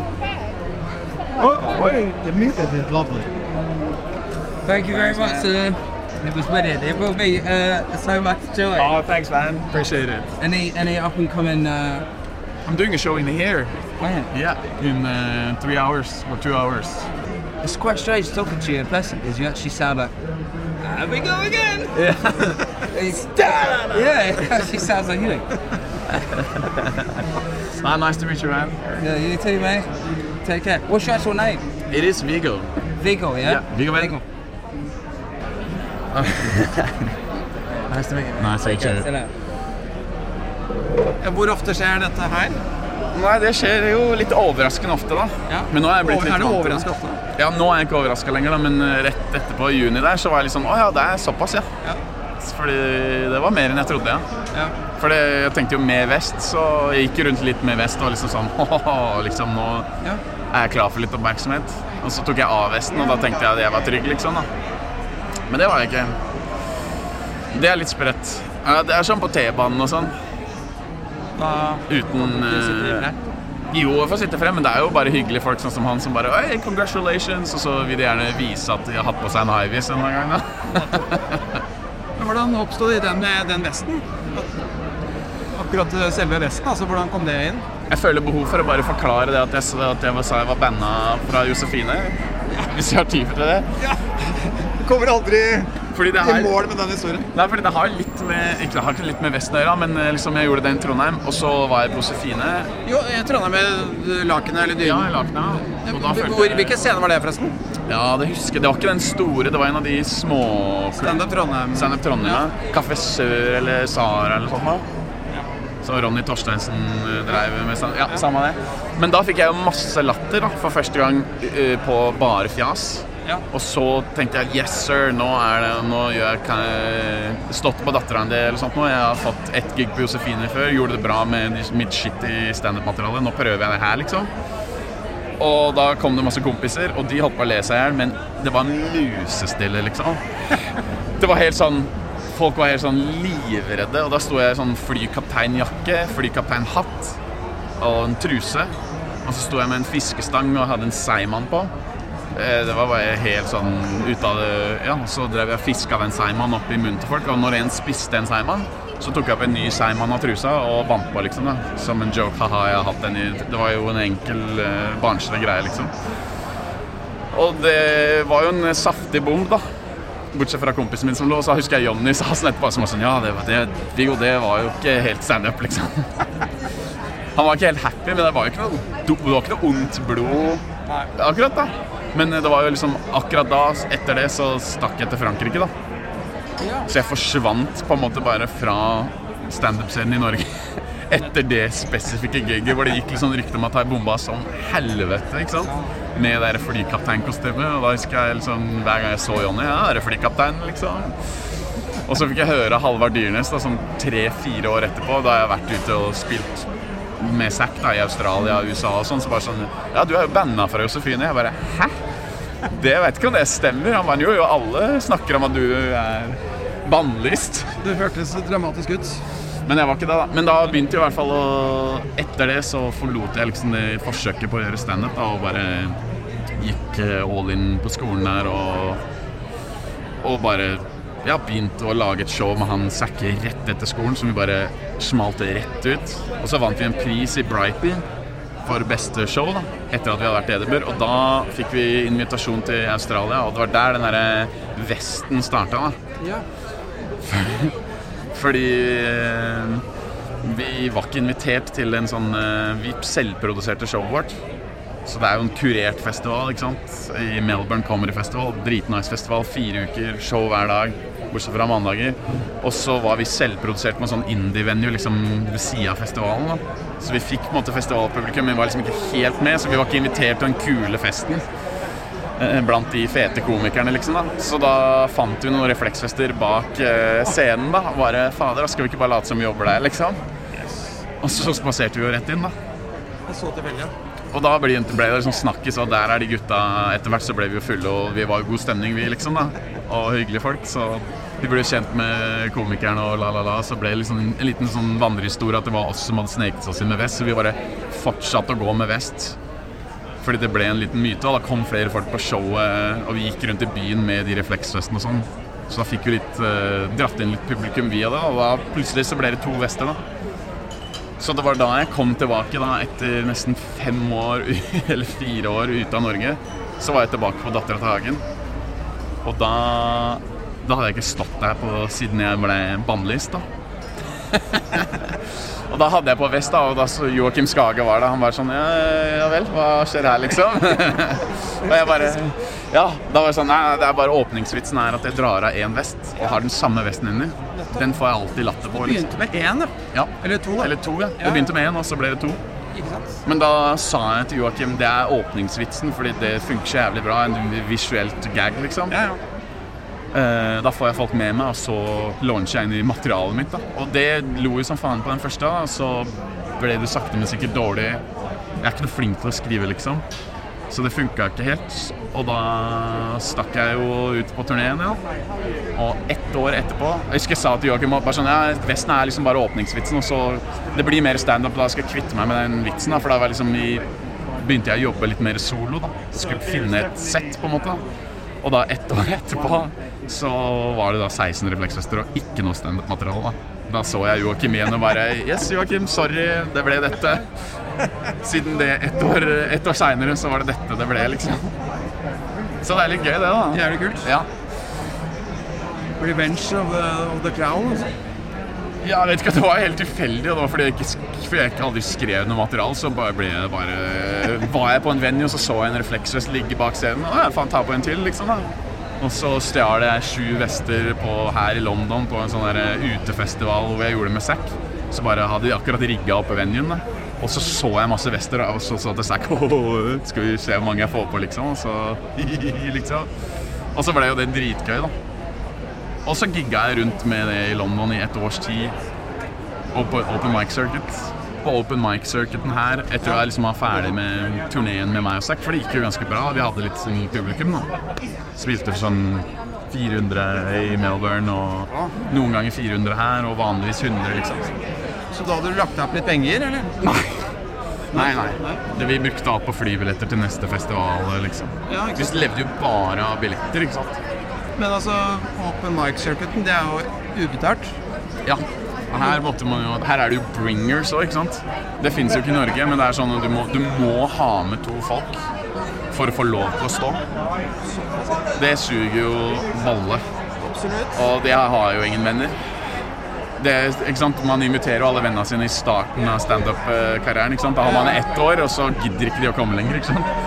Oh, wait, the music is lovely. Thank you very much, sir. It was brilliant. It will be uh, so much joy. Oh, thanks, man. Appreciate it. Any any up and coming? Uh, I'm doing a show in here. when? Yeah, in uh, three hours or two hours. It's quite strange talking to you in person because you actually sound like. Here we go again. Yeah. It's yeah, it actually sounds like you. Ah, nice to meet you, man. Yeah, you too, mate. Take care. What's your actual name? It is Viggo. Viggo, yeah? Yeah, Viggo. Viggo. Nice to meet you. Nice to meet you. Hvor ofte skjer dette her? Nei, det skjer jo litt overraskende ofte da. Ja. Men nå er jeg blitt litt Er det vant til overraskende ofte? Ja, nå er jeg ikke overrasket lenger da, men rett etterpå i juni der så var jeg litt sånn, åja, det er såpass, ja. Ja. Fordi det var mer enn jeg trodde, ja. Ja. Fordi jeg tenkte jo med vest, så jeg gikk rundt litt med vest og liksom sånn, åhå, liksom nå Ja. er jeg klar for litt oppmerksomhet. Og så tok jeg av vesten, og da tenkte jeg at jeg var trygg, liksom da. Men det var jeg ikke. Det er litt spredt. Ja, det er sånn på T-banen og sånn. Da Uten... sitter eh, frem. Jo, jeg får sitte frem, men det er jo bare hyggelige folk sånn som han som bare «Oi, congratulations!» Og så vil de gjerne vise at de har hatt på seg en high-vis en gang da. Men hvordan oppstod den med den vesten? Akkurat selve vesten, altså hvordan kom det inn? Jeg føler behov for å bare forklare det at jeg, at jeg sa jeg var bandet fra Josefine. Hvis jeg har tid til det. Ja. Det kommer aldri fordi det I her mål med den historien. Nei, fordi det har litt med Ikke, det har ikke litt med Vesten å gjøre, men eh, liksom jeg gjorde det i Trondheim, og så var jeg på Josefine. Jo, jeg Trondheim med lakenet eller dynen. Ja, i Lakna. Og da følte Hvor, jeg hvilken scene var det forresten? Ja, det husker jeg. Det var ikke den store, det var en av de små Stand-up Trondheim. Stand-up Trondheim, ja. Café Sør eller Sara eller sånt da. Så Ronny Torstensen drev med stand Ja, samme det. Men da fikk jeg jo masse latter da, for første gang uh, på bare fjas. Ja. Og så tenkte jeg, yes sir, nå er det, nå gjør jeg, kan jeg stått på datteren det eller sånt nå. Jeg har fått ett gig på Josefine før, gjorde det bra med mitt shit i stand-up-materialet. Nå prøver jeg det her liksom. Og da kom det masse kompiser, og de holdt på å le seg ihjel, men det var musestille liksom. Det var helt sånn, folk var helt sånn livredde, og da sto jeg i sånn flykapteinjakke, flykapteinhatt og en truse. Og så sto jeg med en fiskestang og hadde en seimann på. Det var bare helt sånn ut av det, ja, så drev jeg og fisket den seimann opp i munnen til folk, og når en spiste en seimann, så tok jeg opp en ny seimann av trusa og vant på liksom da, som en joke, haha, jeg har hatt den i, det var jo en enkel, uh, barnslig greie liksom. Og det var jo en saftig bomb da, bortsett fra kompisen min som lå, så husker jeg Johnny sa sånn etterpå, som var sånn, ja, det var, det, Viggo, det var jo ikke helt stand-up liksom. Han var ikke helt happy, men det var jo ikke noe, det var ikke noe ondt blod, akkurat da. Men det var jo liksom akkurat da, etter det, så stakk jeg til Frankrike da. Så jeg forsvant på en måte bare fra stand-up-scenen i Norge. Etter det spesifikke giget, hvor det gikk liksom rykte om at jeg bomba som helvete, ikke sant? Med det der flykapteinkostymet, og da husker jeg liksom, hver gang jeg så Johnny, ja, det er flykaptein, liksom. Og så fikk jeg høre Halvard Dyrnes da, sånn tre-fire år etterpå, da jeg har vært ute og spilt med Zack da, i Australia og U S A og sånn, så bare sånn, ja, du er jo bandet fra Josefine. Jeg bare, hæ? Det vet ikke om det stemmer. Han bare, jo, jo, alle snakker om at du er bannlyst. Det hørtes dramatisk ut. Men jeg var ikke det da. Men da begynte jeg i hvert fall å, etter det så forlot jeg liksom det forsøket på å gjøre stand-up da, og bare gikk all in på skolen der, og, og bare, ja, begynte å lage et show med han Zack rett etter skolen, som vi bare smalte rett ut. Og så vant vi en pris i Brighton for beste show da, etter at vi hadde vært i Edinburgh. Og da fikk vi invitasjon til Australia, og det var der den der Vesten startet da. Ja. Fordi vi var ikke invitert til en sånn, vi selvproduserte showet vårt. Så det er jo en kurert festival, ikke sant? I Melbourne Comedy Festival, dritnice festival, fire uker, show hver dag, bortsett fra mandager. Og så var vi selvprodusert med en sånn indie-venue liksom ved siden av festivalen da. Så vi fikk på en måte festivalpublikum, men vi var liksom ikke helt med, så vi var ikke invitert til den kule festen blant de fete komikerne liksom da. Så da fant vi noen refleksfester bak eh, scenen da, og bare, fader, da skal vi ikke bare late som vi jobber der liksom. Og så spaserte vi jo rett inn da. Jeg så tilfeldig, ja. Og da ble det, ble det liksom snakkes, og der er de gutta, etter hvert så ble vi jo fulle, og vi var jo god stemning vi liksom da, og hyggelige folk, så vi ble kjent med komikerne og la la la, så ble det liksom en liten sånn vandrehistorie at det var oss som hadde sneket oss inn med vest, så vi bare fortsatte å gå med vest, fordi det ble en liten myte, og da kom flere folk på showet, og vi gikk rundt i byen med de refleksvestene og sånn, så da fikk vi litt, uh, dratt inn litt publikum via det, og da plutselig så ble det to vester da. Så det var da jeg kom tilbake da, etter nesten fem år, eller fire år ute av Norge, så var jeg tilbake på Datteren til Hagen. Og da, da hadde jeg ikke stått der på, siden jeg ble bannlyst da. Og da hadde jeg på vest da, og da så Joakim Skage var da, han var sånn, ja, ja vel, hva skjer her liksom? Og jeg bare, ja, da var jeg sånn, nei, det er bare åpningsvitsen er at jeg drar av en vest, og har den samme vesten inni. Den får jeg alltid latter på. Du begynte med en, ja. Eller to da? Eller to, ja. Det begynte med en, og så ble det to. Ikke sant? Men da sa jeg til Joakim, det er åpningsvitsen, fordi det funker så jævlig bra, en visuelt gag liksom. Ja, ja. Uh, da får jeg folk med meg, og så launcher jeg inn i materialet mitt da. Og det lo jo som faen på den første da, så ble det sakte men sikkert dårlig. Jeg er ikke noe flink til å skrive liksom, så det funket ikke helt. Og da stakk jeg jo ut på turnéen, ja. Og ett år etterpå, jeg husker jeg sa til Joakim bare sånn, ja, vesten er liksom bare åpningsvitsen, og så det blir mer stand-up, da skal jeg kvitte meg med den vitsen da, for da var liksom i, begynte jeg å jobbe litt mer solo da. Jeg skulle finne et sett på en måte. Og da ett år etterpå så var det da seksten refleksvester og ikke noe stand-up-materiale da. Da så jeg Joakim igjen og bare, yes Joakim, sorry, det ble dette. Siden det ett år, ett år senere så var det dette det ble liksom. Så det er litt gøy det da. Jævlig kult. Ja. Revenge of the, of the Crown. Altså. Ja, jeg vet ikke, det var helt tilfeldig, og det var fordi jeg ikke, sk- fordi jeg ikke aldri skrev noe material, så bare ble det bare... Var jeg på en venue, og så så jeg en refleksvest ligge bak scenen, og jeg fant ta på en til, liksom da. Og så stjal jeg sju vester på, her i London på en sånn der utefestival hvor jeg gjorde det med Zack. Så bare hadde de akkurat rigget opp i venuen da. Og så så jeg masse vester, og så så til Zack, åh, skal vi se hvor mange jeg får på, liksom, og så... liksom. Og så ble jo det dritgøy, da. Og så gigga jeg rundt med det i London i et års tid og på Open Mic Circuit. På Open Mic Circuiten her, etter jeg liksom var ferdig med turneen med meg og Zack, for det gikk jo ganske bra. Vi hadde litt sånn publikum da. Spilte for sånn fire hundre i Melbourne og noen ganger fire hundre her og vanligvis hundre liksom. Så da hadde du lagt opp litt penger, eller? Nei. Nei, nei. Det vi brukte alt på flybilletter til neste festival liksom. Ja, ikke sant. Vi levde jo bare av billetter, ikke sant? Men altså, Open Mic Circuiten, det er jo ubetalt. Ja, og her, måtte man jo, her er det jo bringers også, ikke sant? Det finnes jo ikke i Norge, men det er sånn at du må, du må ha med to folk for å få lov til å stå. Det suger jo balle. Absolutt. Og det har jo ingen venner. Det, ikke sant? Man inviterer jo alle vennene sine i starten av stand-up-karrieren, ikke sant? Da har man ett år, og så gidder ikke de å komme lenger, ikke sant?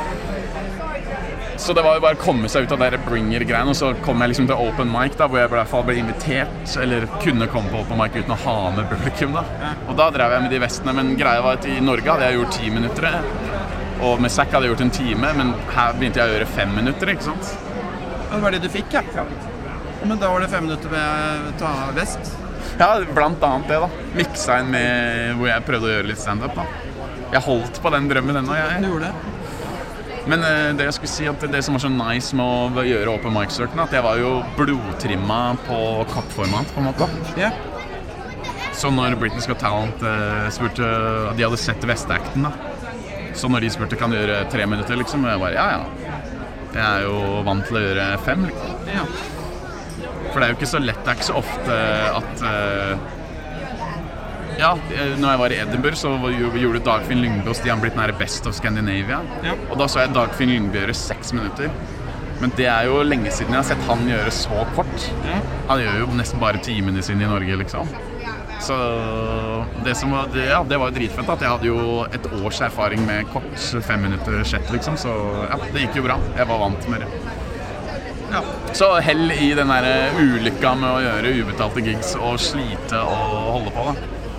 Så det var jo bare å komme seg ut av der bringer-greien, og så kom jeg liksom til Open Mic da, hvor jeg i hvert fall ble invitert, eller kunne komme på Open Mic uten å ha med publikum da. Og da drev jeg med de vestene, men greia var at i Norge hadde jeg gjort ti minutter, og med Zack hadde jeg gjort en time, men her begynte jeg å gjøre fem minutter, ikke sant? Ja, det var det du fikk, ja. Men da var det fem minutter med ta vest. Ja, blant annet det da. Miksa inn med hvor jeg prøvde å gjøre litt stand-up da. Jeg holdt på den drømmen ennå, jeg. Du gjorde det. Men uh, det jeg skulle si at det som var så nice med å gjøre Open Mic Circuit, at jeg var jo blodtrimma på kortformat på en måte. Ja. Så når Britain's Got Talent uh, spurte, de hadde sett Vestakten da. Så når de spurte kan du gjøre tre minutter liksom, og jeg bare ja ja. Jeg er jo vant til å gjøre fem liksom. Ja. For det er jo ikke så lett, det er ikke så ofte at uh, ja, når jeg var i Edinburgh så gjorde Dagfinn Lyngby og Stian Blipp nære Best of Scandinavia. Ja. Og da så jeg Dagfinn Lyngby gjøre seks minutter. Men det er jo lenge siden jeg har sett han gjøre så kort. Ja. Han gjør jo nesten bare timene sine i Norge, liksom. Så det som var, det, ja, det var jo dritfett at jeg hadde jo et års erfaring med kort fem minutter shit, liksom. Så ja, det gikk jo bra. Jeg var vant med det. Ja. Så hell i den der ulykka med å gjøre ubetalte gigs og slite og holde på da.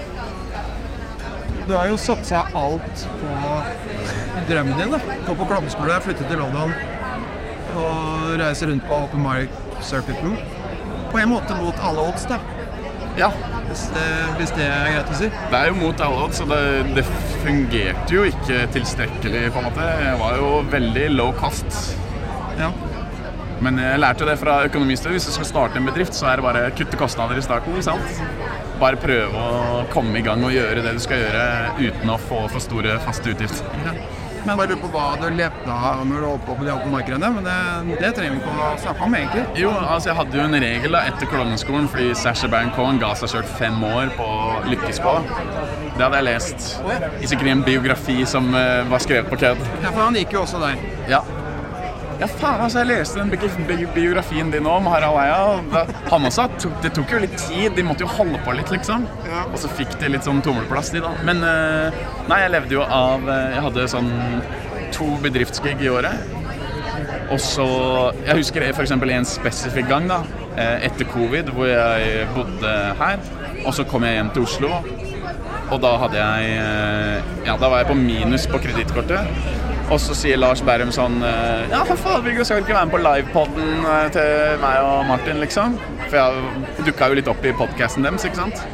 Du har jo satt seg alt på drømmen din da. Gå på klovneskole, flytte til London og reise rundt på Open Mic Circuiten. På en måte mot alle odds da. Ja. Hvis det, hvis det er greit å si. Det er jo mot alle odds, så det, det fungerte jo ikke tilstrekkelig på en måte. Jeg var jo veldig low cost. Ja. Men jeg lærte det fra økonomistudiet. Hvis du skal starte en bedrift, så er det bare kutte kostnader i starten, sant? Bare prøve å komme i gang og gjøre det du skal gjøre uten å få for store faste utgifter. Ja. Men bare lurer på hva du levde av når du holdt på på de open mic-ene, men det, det trenger vi ikke å snakke om egentlig. Jo, altså jeg hadde jo en regel da etter klovneskolen, fordi Sacha Baron Cohen ga seg selv fem år på å lykkes på. Det hadde jeg lest. I sikkert en biografi som uh, var skrevet på kødd. Ja, for han gikk jo også der. Ja. Ja, faen, altså, jeg leste den bi bi biografien din om Harald Eia. Da, han også, tok, det tok jo litt tid, de måtte jo holde på litt, liksom. Ja. Og så fikk de litt sånn tommelplass, de da. Men, uh, nei, jeg levde jo av, uh, jeg hadde sånn to bedriftsgig i året. Og så, jeg husker for eksempel en spesifikk gang da, uh, etter covid, hvor jeg bodde her. Og så kom jeg hjem til Oslo, og da hadde jeg, uh, ja, da var jeg på minus på kredittkortet. Og så sier Lars Berrum sånn ja, for faen, Viggo, skal du ikke være med på livepodden til meg og Martin, liksom? For jeg dukket jo litt opp i podcasten deres, ikke sant?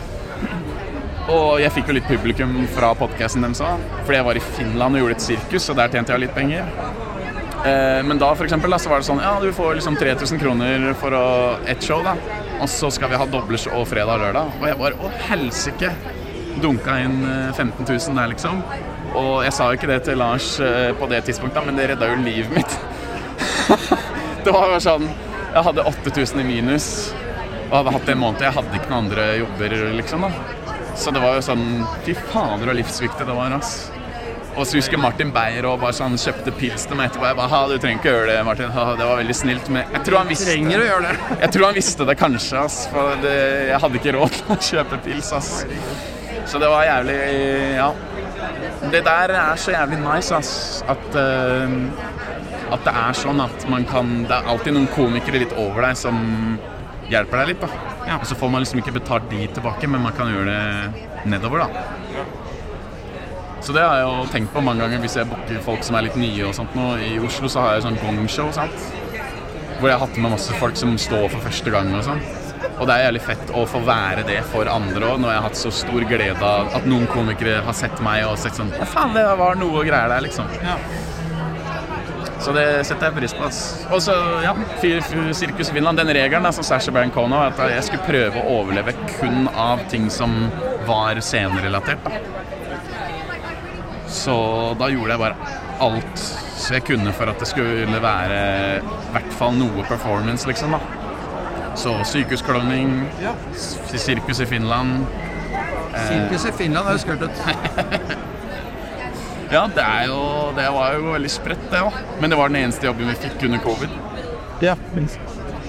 Og jeg fikk jo litt publikum fra podcasten deres også, fordi jeg var i Finland og gjorde et sirkus, og der tjente jeg litt penger. Men da, for eksempel, da, så var det sånn, ja, du får liksom tre tusen kroner for å, et show, da. Og så skal vi ha dobbeltshow fredag og lørdag. Og jeg bare, å helsike, dunka inn femten tusen der, liksom. Og jeg sa jo ikke det til Lars uh, på det tidspunktet, men det redda jo livet mitt. Det var jo sånn, jeg hadde åtte tusen i minus, og hadde hatt en måned, jeg hadde ikke noen andre jobber, liksom da. Så det var jo sånn, fy fader og livsviktig det var, ass. Og så husker Martin Beyer og bare sånn kjøpte pils til meg etterpå. Jeg bare, ha, du trenger ikke gjøre det, Martin. Ha, det var veldig snilt. Men jeg tror han visste Trenger å gjøre det. Jeg tror han visste det kanskje, ass. For det, jeg hadde ikke råd til å kjøpe pils, ass. Så det var jævlig, ja. Det der er så jævlig nice, ass. At, uh, at det er sånn at man kan... Det er alltid noen komikere litt over deg som hjelper deg litt, da. Ja. Og så får man liksom ikke betalt de tilbake, men man kan gjøre det nedover, da. Så det har jeg jo tenkt på mange ganger hvis jeg booker folk som er litt nye og sånt nå. I Oslo så har jeg sånn gongshow, sant? Hvor jeg har hatt med masse folk som står for første gang og sånn. Og det er jævlig fett å få være det for andre også, når jeg har hatt så stor glede av at noen komikere har sett meg og sett sånn, ja faen, det var noe greier der, liksom. Ja. Så det setter jeg pris på, ass. Og så, ja, Cirkus Finland, den regelen da, som Sacha Baron Cohen har, at jeg skulle prøve å overleve kun av ting som var scenerelatert, da. Så da gjorde jeg bare alt så jeg kunne for at det skulle være i hvert fall noe performance, liksom, da. Så sykehusklovning, ja. Cirkus i Finland. Cirkus i Finland har jeg skørt ut. Ja, det, er jo, det var jo veldig spredt, det også. Men det var den eneste jobben vi fikk under covid. Ja, minst.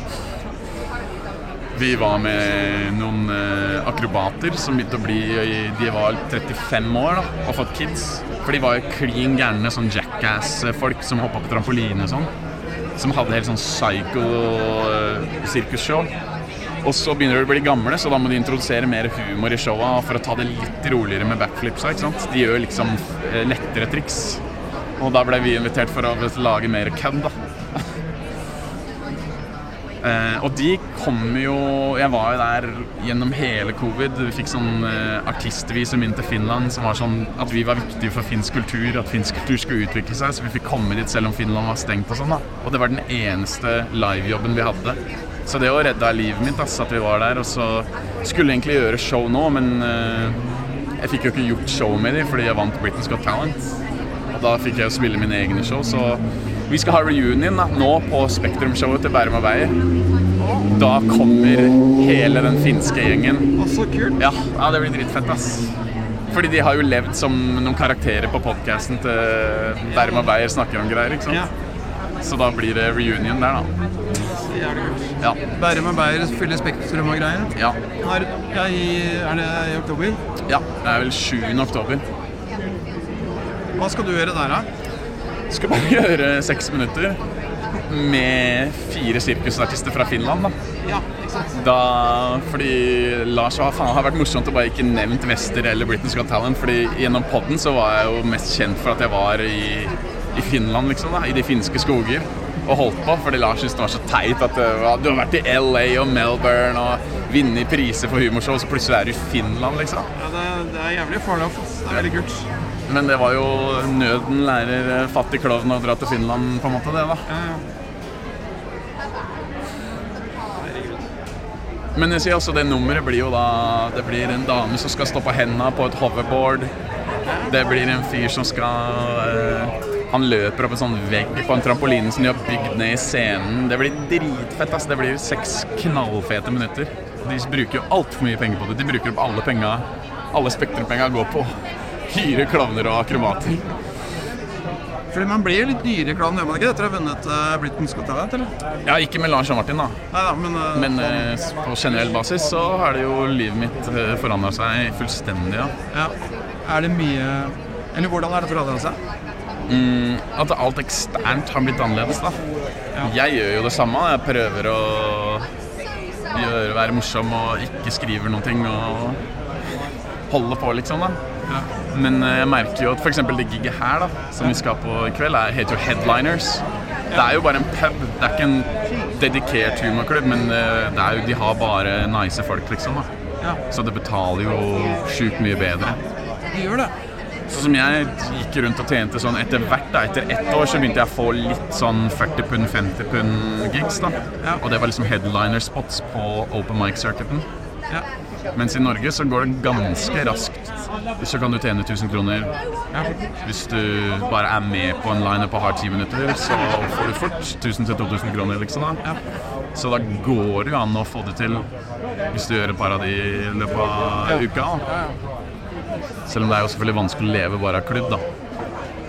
Vi var med noen uh, akrobater som begynte å bli, de var trettifem år da, og fått kids. For de var jo clean gærne, sånn jackass-folk som hoppet på trampoline og sånn. Som hadde helt sånn psycho uh, sirkusshow. Og så begynner de å bli gamle, så da må de introdusere mer humor i showet for å ta det litt roligere med backflipsa, ikke sant? De gjør liksom uh, lettere triks. Og da ble vi invitert for å lage mer kødd, da. Uh, og de kom jo, jeg var jo der gjennom hele covid. Vi fikk sånn uh, artistvisum inn til Finland som var sånn at vi var viktige for finsk kultur, at finsk kultur skulle utvikle seg, så vi fikk komme dit selv om Finland var stengt og sånn da. Og det var den eneste livejobben vi hadde. Så det å redde livet mitt, ass, at vi var der. Og så skulle jeg egentlig gjøre show nå, men uh, jeg fikk jo ikke gjort show med dem fordi jeg vant Britain's Got Talent. Og da fikk jeg jo spille mine egne show, så vi skal ha reunion da, nå på Spektrum-showet til Bærum og Beyer. Da kommer hele den finske gjengen. Å, så kult. Ja, ja, det blir dritfett, ass. Fordi de har jo levd som noen karakterer på podcasten til Bærum og Beyer snakker om greier, ikke sant? Ja. Så da blir det reunion der, da. Så jævlig kult. Ja. Bærum og Beyer fyller Spektrum og greier. Ja. Er, ja, i, er det i oktober? Ja, det er vel sjuende oktober. Hva skal du gjøre der, da? Jeg skal bare gjøre seks minutter med fire sirkusartister fra Finland, da. Ja, ikke sant. Da, fordi Lars hva faen, har vært morsomt å bare ikke nevnt Wester eller Britain's Got Talent, fordi gjennom podden så var jeg jo mest kjent for at jeg var i, i Finland, liksom da, i de finske skoger, og holdt på, fordi Lars synes det var så teit at uh, du har vært i L A og Melbourne og vinner priser for humorshow, så plutselig er du i Finland, liksom. Ja, det, det er jævlig farlig, det er veldig kult. Men det var jo nøden lærer fattig klovn å dra til Finland, på en måte, det da. Ja, ja. Men jeg sier også, det nummeret blir jo da, det blir en dame som skal stå på hendene på et hoverboard. Det blir en fyr som skal, uh, han løper opp en sånn vegg på en trampoline som de har bygd ned i scenen. Det blir dritfett, altså. Det blir seks knallfete minutter. De bruker jo alt for mye penger på det. De bruker opp alle penger, alle spektrumpenger går på hyre klovner og akrobater. Fordi man blir jo litt dyre klovn, gjør man ikke? Etter å ha vunnet uh, Britain's Got Talent, eller? Ja, ikke med Lars og Martin da. Neida, men... Uh, men uh, på generell basis så har det jo livet mitt uh, forandret seg fullstendig, ja. Ja. Er det mye... Eller hvordan er det forandret seg? Mm, at alt eksternt har blitt annerledes, da. Ja. Jeg gjør jo det samme. Jeg prøver å gjøre, være morsom og ikke skrive noen ting og holde på, liksom, da. Ja. Men jeg merker jo at for eksempel det gigget her da, som vi skal på i kveld, er, heter jo Headliners. Det er jo bare en pub, det er ikke en dedikert humorklubb, men det er jo, de har bare nice folk liksom da. Ja. Så det betaler jo sjukt mye bedre. De gjør det. Så som jeg gikk rundt og tjente sånn etter hvert da, etter ett år så begynte jeg å få litt sånn førti pund, femti pund gigs da. Ja. Og det var liksom headliner spots på open mic circuiten. Ja. Mens i Norge så går det ganske raskt. Så kan du tjene tusen kroner. Ja. Hvis du bare er med på en line på har ti minutter, så får du fort tusen til to tusen kroner liksom da. Ja. Så da går det jo an å få det til hvis du gjør et par av de i løpet av ja. uka. Da. Selv om det er jo selvfølgelig vanskelig å leve bare av klubb da.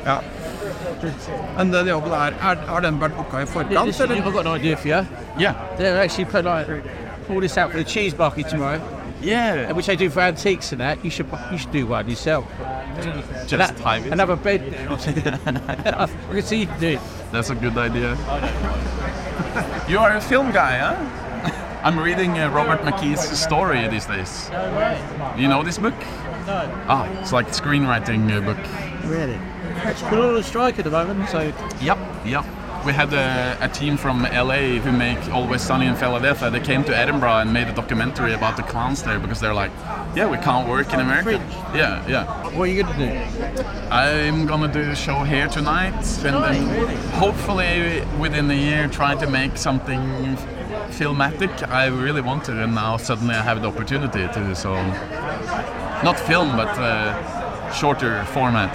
Ja. Men den jobben er, er, har den vært booka i forkant, Listen, eller? I've got an idea for you. Yeah. They're actually put like all this out for the cheese market tomorrow, Yeah. which they do for antiques and that. You should you should do one yourself. Just time it. Another bed. I can see you can do it. That's a good idea. You are a film guy, huh? I'm reading uh, Robert McKee's story these days. You know this book? No, Ah, it's like screenwriting uh, book. really. We're all on strike at the moment, so Yep, yep. We had a, a team from L A who make Always Sunny in Philadelphia. They came to Edinburgh and made a documentary about the clowns there because they're like, yeah, we can't work in America. Yeah, yeah. what are you going to do? I'm gonna do a show here tonight and then hopefully within a year try to make something filmatic. I really want to, and now suddenly I have the opportunity to, so not film but uh, shorter format.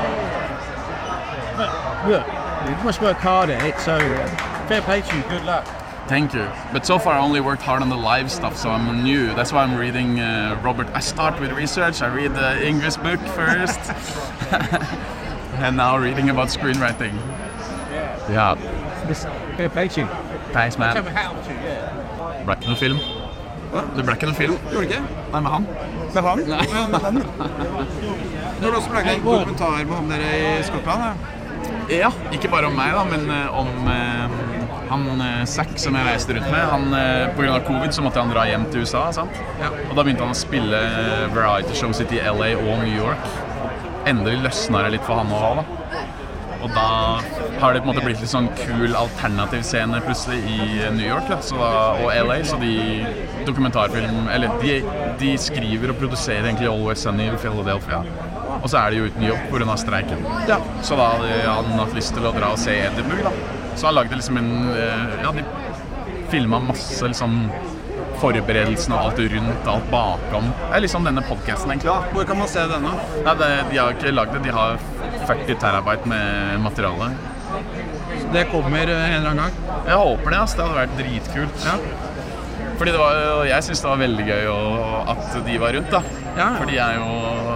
Look, you must work hard at it, so fair play to you. Good luck. Thank you. But so far I only worked hard on the live stuff, so I'm new. That's why I'm reading uh, Robert. I start with research. I read the English book first. And now reading about screenwriting. Ja, Listen, fair play to you. thanks man. Have a hat or two, yeah. Ble ikke noe film. Det ble ikke noe film. Gjorde du ikke? Nei, med han. Med han? Ja, med han. Du har også laget en dokumentar med ham dere i Skottland, ja? Ja, ikke bare om meg da, men uh, om uh, han uh, Zack som jeg reiste rundt med. Han, uh, på grunn av covid så måtte han dra hjem til U S A, sant? Ja. Og da begynte han å spille uh, variety shows i L A og New York. Endelig løsna det litt for han også da. Og da har det på en måte blitt litt sånn kul alternativ scene plutselig i New York da, så da, og L A, så de dokumentarfilm, eller de, de skriver og produserer egentlig Always Sunny i Philadelphia. Og så er de jo uten jobb på grunn av streiken. Ja. Så da hadde han hatt lyst til å dra og se Edinburgh da. Så han lagde liksom en, ja, de filmet masse liksom forberedelsene og alt rundt, alt bakom. Det er liksom denne podcasten egentlig da. Hvor kan man se denne? Nei, det, de har ikke lagd det, de har førti terabyte med materiale. Det kommer en eller annen gang. Jeg håper det, ass. Det hadde vært dritkult. Ja. Fordi det var, jeg synes det var veldig gøy og, at de var rundt da. Ja. For de er jo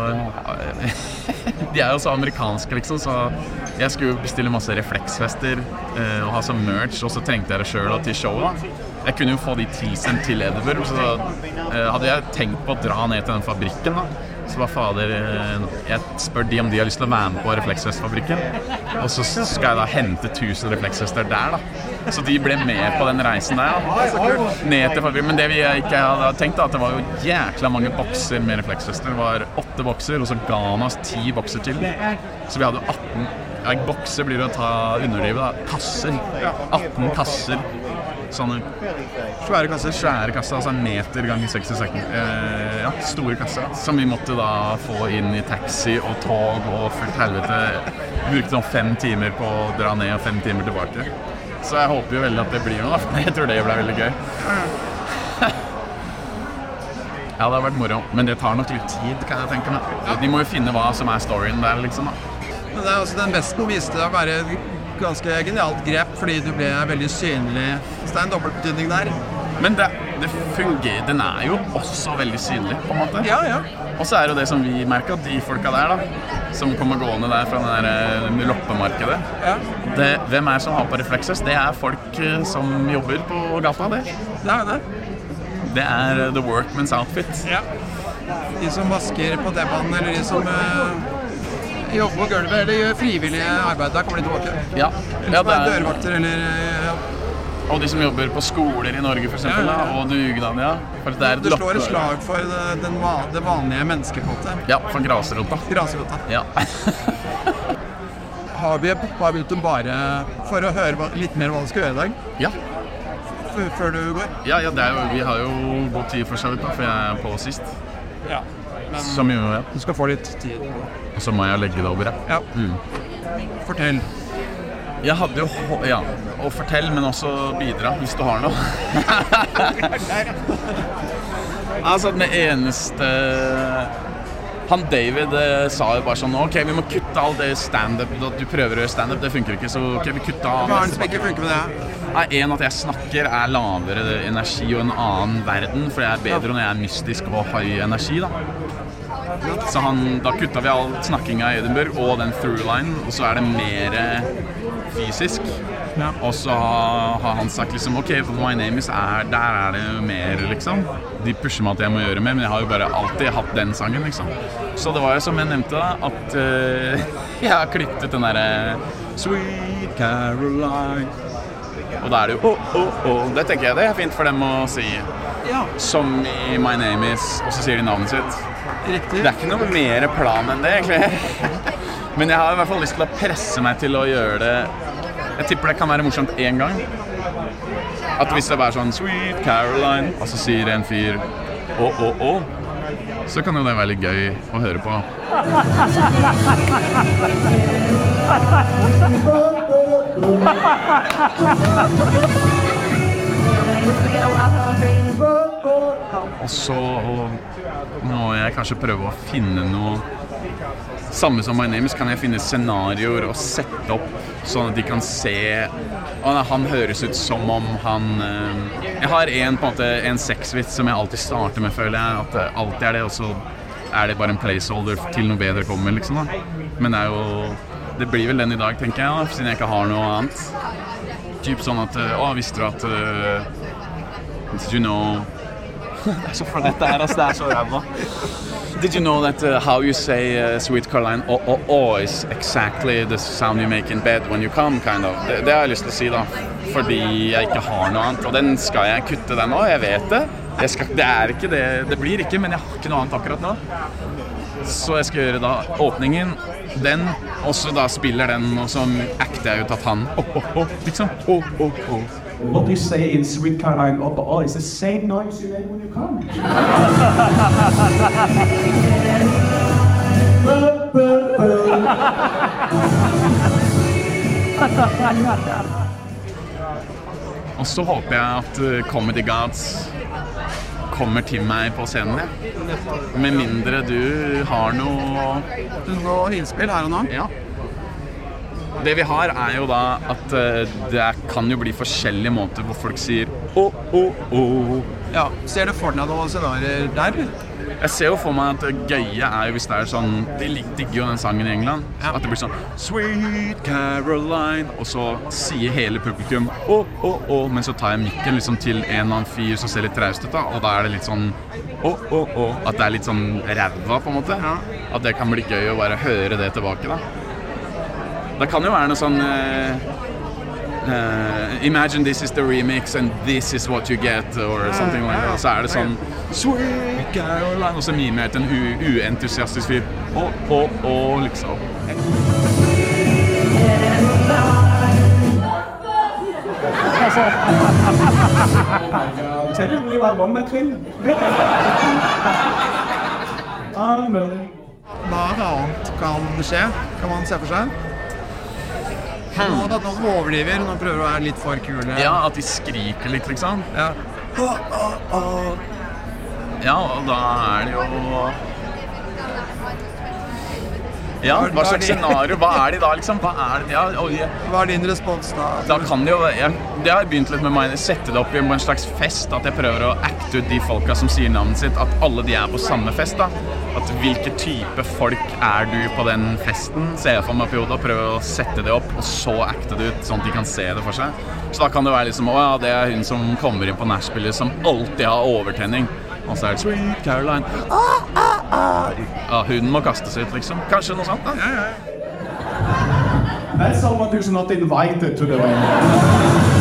de er jo så amerikanske liksom, så jeg skulle jo bestille masse refleksvester eh, og ha sånn merch, og så trengte jeg det selv til showet da. Jeg kunne jo få de tilsendt til Edinburgh, så eh, hadde jeg tenkt på å dra ned til den fabrikken da. Så hva fader, eh, jeg spør de om de har lyst til å være med på refleksvestfabrikken, og så skal jeg da hente tusen refleksvester der da. Så de ble med på den reisen der da, ned til fabrikken. Men det vi ikke hadde tenkt da, at det var jo jækla mange bokser med refleksvester. Det var åtte bokser, og så ga han oss ti bokser til. Så vi hadde atten, ja, bokser blir det å ta underlivet da, kasser, atten kasser. Sånne Svære kasser. svære kasser, altså en meter ganger seksti sekunder. Eh, ja, store kasser, som vi måtte da få inn i taxi og tog og fullt helvete. Vi brukte noen fem timer på å dra ned og fem timer tilbake. Så jeg håper jo veldig at det blir noe da. Jeg tror det ble veldig gøy. Ja, det har vært moro, men det tar nok litt tid, kan jeg tenke meg. De må jo finne hva som er storyen der, liksom da. Men det er også den besten viste å være et ganske genialt grep, fordi du ble veldig synlig. Så det er en dobbeltbetydning der. Men det, det fungerer, den er jo også veldig synlig, på en måte. Ja, ja. Og så er det jo det som vi merker, at de folka der da, som kommer gående der fra den der uh, loppemarkedet, Ja, det, hvem er som har på reflekses? Det er folk uh, som jobber på gata, det. det er det. Det er uh, the workman's outfit. Ja. De som vasker på T-banen, eller de som uh, jobber på gulvet, eller gjør frivillig arbeid, der kommer de tilbake. Ja, Eller ja som det er er, dørvakter, eller uh, ja. og de som jobber på skoler i Norge, for eksempel, Ja, ja, ja. da, og dugnad, ja. For det er et Du slår et loppe- slag for det, den, va- det vanlige mennesket på en måte. Ja, for grasrota. Grasrota. Ja. Har vi bare begynt å bare for å høre hva, litt mer hva du skal gjøre i dag, ja. f- før du går? Ja, ja, det er jo, vi har jo god tid for så vidt da, for jeg er på sist. Ja. Men Så mye, ja. du skal få litt tid. Og så må jeg legge det over, ja. Ja. Mm. Fortell. Jeg hadde jo, hå- ja, og fortell, men også bidra, hvis du har noe. Altså, den eneste... Han David eh, sa jo bare sånn, ok, vi må kutte all det stand-up, at du prøver å gjøre stand-up, det funker ikke, så ok, vi kutter av... Hva er det som ikke funker med det? Nei, en at jeg snakker er lavere energi og en annen verden, for jeg er bedre når jeg er mystisk og høy energi, da. Så han, da kutta vi all snakkinga i Edinburgh og den throughline, og så er det mer fysisk. Ja. Og så har han sagt liksom, ok, for My Name Is er, der er det mer liksom. De pusher meg at jeg må gjøre mer, men jeg har jo bare alltid hatt den sangen liksom. Så det var jo som jeg nevnte da, at uh, jeg har klippet ut den der Sweet Caroline. Og da er det jo, oh, oh, oh. Det tenker jeg det er fint for dem å si. Ja. Som i My Name Is, og så sier de navnet sitt. Riktig. Det er ikke noe mer plan enn det, egentlig. Men jeg har i hvert fall lyst til å presse meg til å gjøre det. Jeg tipper det kan være morsomt en gang. At hvis det bare er sånn Sweet Caroline, og så sier en fyr å, å, å, så kan jo det være litt gøy å høre på. Og så må jeg kanskje prøve å finne noe. Samme som My Name Is kan jeg finne scenarioer og sette opp sånn at de kan se. Og han høres ut som om han Jeg har en, på en måte, en sexvits som jeg alltid starter med, føler jeg. At det alltid er det, og så er det bare en placeholder til noe bedre kommer, liksom da. Men det er jo Det blir vel den i dag, tenker jeg da, siden jeg ikke har noe annet. Typ sånn at Å, visste du at uh, Did you know Det er så for dette her, altså, det er så ræva. Did you know that uh, how you say uh, Sweet Caroline oh, oh, oh is exactly the sound you make in bed when you come, kind of. Det, det har jeg lyst til å si da, fordi jeg ikke har noe annet. Og den skal jeg kutte den nå, jeg vet det. Jeg skal, det er ikke det, det blir ikke, men jeg har ikke noe annet akkurat nå. Så jeg skal gjøre da åpningen, den, og så da spiller den, og så acter jeg ut at han, oh, oh, oh, liksom, oh, oh, oh. What you say in Sweet Caroline oh, oh, is the same noise you make when you come. Og så håper jeg at uh, Comedy Gods kommer til meg på scenen. Med mindre du har noe Noe innspill her og nå. Ja. Det vi har er jo da at uh, det kan jo bli forskjellige måter hvor folk sier å, å, å. Ja, ser du for deg noen scenarier der? Jeg ser jo for meg at det gøye er jo hvis det er sånn, de digger jo den sangen i England, Ja. at det blir sånn Sweet Caroline, og så sier hele publikum å, å, å, men så tar jeg mikken liksom til en eller annen fyr som ser litt traust ut da, og da er det litt sånn å, å, å, at det er litt sånn ræva på en måte, Ja. at det kan bli gøy å bare høre det tilbake da. Det kan jo være noe sånn uh, uh, Imagine this is the remix and this is what you get or something like that. Og så er det sånn Sweet Caroline, og så mimer jeg til en u- uentusiastisk fyr. Å, å, å, liksom. Tell me about one twin. Ah, men Hva annet kan skje? Kan man se for seg? Nå, at noen overdriver, noen prøver å være litt for kule. Ja, at de skriker litt, liksom. Ja. Ja, og da er det jo Ja, hva slags scenario? Hva er de da, liksom? Hva er det? Ja, og jeg, Hva er din respons da? da kan det jo jeg, Det har jeg begynt litt med meg, sette det opp i en slags fest, at jeg prøver å acte ut de folka som sier navnet sitt, at alle de er på samme fest da. At hvilke type folk er du på den festen, ser jeg for meg på hodet, og prøver å sette det opp, og så acte det ut, sånn at de kan se det for seg. Så da kan det være liksom, å ja, det er hun som kommer inn på nachspielet, som alltid har overtenning. Og så er det Sweet Caroline. Ah, ah, ah. Ja, hun må kastes ut, liksom. Kanskje noe sånt, da. Ja, ja, ja. that's someone who's not invited to the wedding.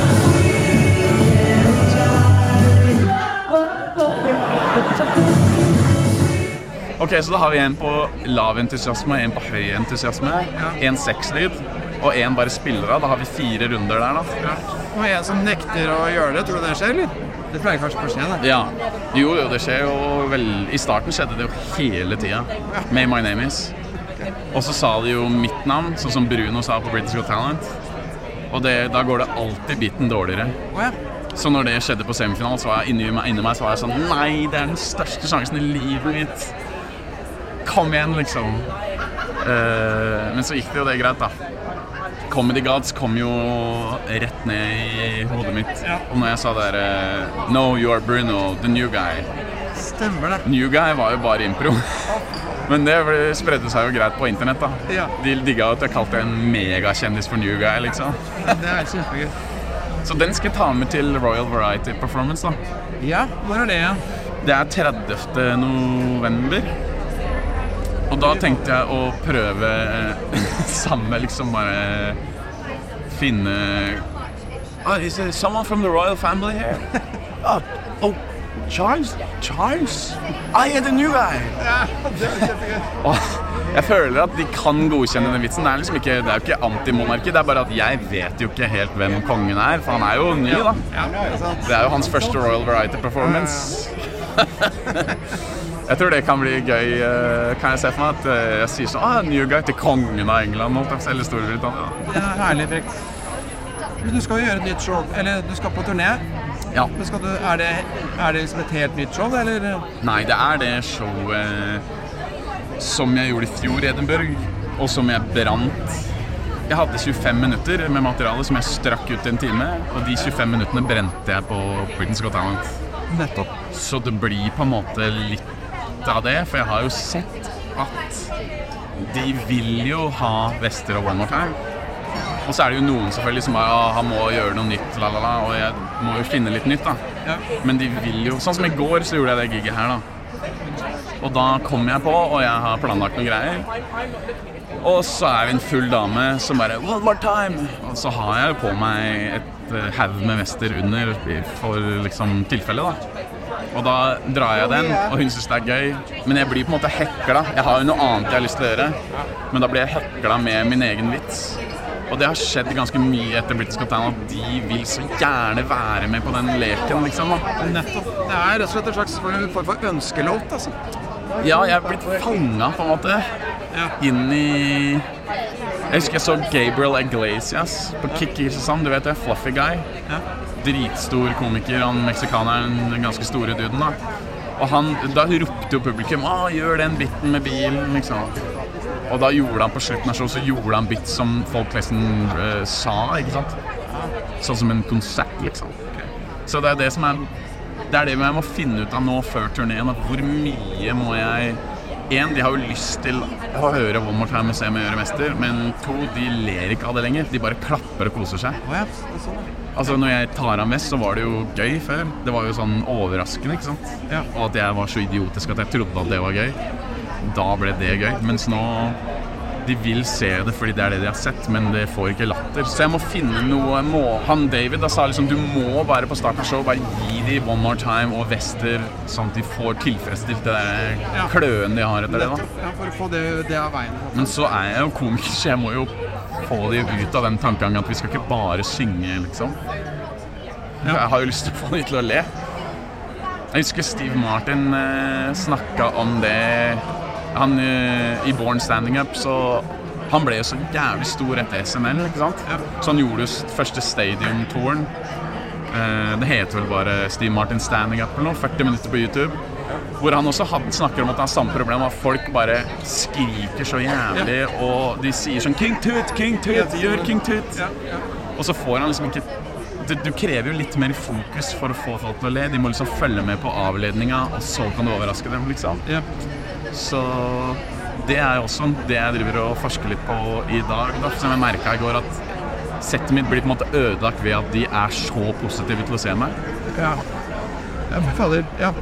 Ok, så da har vi en på lav entusiasme, en på høy entusiasme, en sexlyd, og en bare spiller av. Da har vi fire runder der, da. Ja. Og en som nekter å gjøre det, tror du det skjer, eller? Det pleier kanskje på å skje, da. Ja, jo, jo, det skjer jo vel. I starten skjedde det jo hele tida med My Name Is. Og så sa de jo mitt navn, sånn som Bruno sa på British Got Talent. Og det, da går det alltid biten dårligere. Å ja. Så når det skjedde på semifinalen, så var jeg inni meg, inni meg så var jeg sånn, nei, det er den største sjansen i livet mitt. Kom igjen, liksom. Uh, men så gikk det jo det greit, da. Comedy Gods kom jo rett ned i hodet mitt. Ja. Og når jeg sa der uh, no, you are Bruno, the new guy. Stemmer det. New guy var jo bare impro. Men det spredde seg jo greit på internett da. Ja. De digga at jeg kalte en megakjendis for New Guy, liksom. Ja, det er kjempegøy. Så den skal jeg ta med til Royal Variety Performance da. Ja, hvor er det igjen? Det er tredivte november. Og da tenkte jeg å prøve samme, liksom bare finne Oh, is there someone from the royal family here? oh, oh, Charles? Charles? I am the new guy! Ja, det er kjempegøy. Og jeg føler at de kan godkjenne den vitsen. Det er liksom ikke, det er jo ikke antimonarki, det er bare at jeg vet jo ikke helt hvem kongen er, for han er jo ny da. Ja, det er sant. Det er jo hans første Royal Variety Performance. Jeg tror det kan bli gøy, kan jeg se for meg, at jeg sier sånn, ah, new guy til kongen av England, eller Storbritannia. Det er herlig frekt. Men du skal jo gjøre et nytt show, eller du skal på turné. Ja. Men skal du, er, det, er det liksom et helt nytt show, eller? Nei, det er det showet som jeg gjorde i fjor i Edinburgh, og som jeg brant. Jeg hadde tjuefem minutter med materiale som jeg strakk ut en time, og de tjuefem minuttene brente jeg på Britain's Got Talent. Nettopp. Så det blir på en måte litt av det, for jeg har jo sett at de vil jo ha Wester og One More Time. Og så er det jo noen selvfølgelig som er, ja, han må gjøre noe nytt, lalala, og jeg må jo finne litt nytt da. Ja. Men de vil jo, sånn som i går så gjorde jeg det gigget her da. Og da kom jeg på, og jeg har planlagt noen greier. Og så er vi en full dame som bare, one more time! Og så har jeg jo på meg et uh, hav med Wester under for liksom tilfelle da. Og da drar jeg den, og hun synes det er gøy. Men jeg blir på en måte hekla. Jeg har jo noe annet jeg har lyst til å gjøre. Men da blir jeg hekla med min egen vits. Og det har skjedd ganske mye etter Britain's Got Talent, at de vil så gjerne være med på den leken, liksom da. Nettopp. Det er rett og slett en slags form for, for ønskelåt, altså. Ja, jeg er blitt fanget på en måte ja. Inn i... Jeg husker jeg så Gabriel Iglesias på Kiki, sånn, du vet det, Fluffy Guy. Ja. Dritstor komiker, han meksikaneren, den ganske store duden da. Og han, da ropte jo publikum, «Å, gjør den biten med bilen», liksom. Og da gjorde han på slutten av show, så gjorde han bit som folk nesten uh, sa, ikke sant? Sånn som en konsert, liksom. Så det er det som er, det er det jeg må finne ut av nå før turneen, at hvor mye må jeg... En, de har jo lyst til å høre One More Time og se meg gjøre mester, men to, de ler ikke av det lenger. De bare klapper og koser seg. Å ja, det er sånn. Altså, når jeg tar av mest, så var det jo gøy før. Det var jo sånn overraskende, ikke sant? Ja. Og at jeg var så idiotisk at jeg trodde at det var gøy. Da ble det gøy, mens nå de vil se det fordi det er det de har sett, men det får ikke latter. Så jeg må finne noe, må, han David da sa liksom, du må bare på starten av show, bare gi de One More Time og Wester, sånn at de får tilfredsstilt det der ja. Kløen de har etter det da. Ja, for å få det, det av veien. Men så er jeg jo komiker, så jeg må jo få de ut av den tankegangen at vi skal ikke bare synge, liksom. Ja. Jeg har jo lyst til å få de til å le. Jeg husker Steve Martin eh, snakket om det. Han uh, i Born Standing Up, så han ble jo så jævlig stor etter S N L, ikke sant? Ja. Så han gjorde jo første stadium-touren. Uh, det heter vel bare Steve Martin Standing Up eller noe, førti minutter på YouTube. Hvor han også had, snakker om at det er samme problem, at folk bare skriker så jævlig, ja. Og de sier sånn King Tut, King Tut, gjør King Tut. Ja. Ja. Og så får han liksom ikke... Du, du krever jo litt mer fokus for å få folk til å le. De må liksom følge med på avledninga, og så kan du overraske dem, liksom. Ja. Så det er jo også det jeg driver og forsker litt på i dag da, som jeg merket i går at settet mitt blir på en måte ødelagt ved at de er så positive til å se meg. Ja, jeg faller, ja.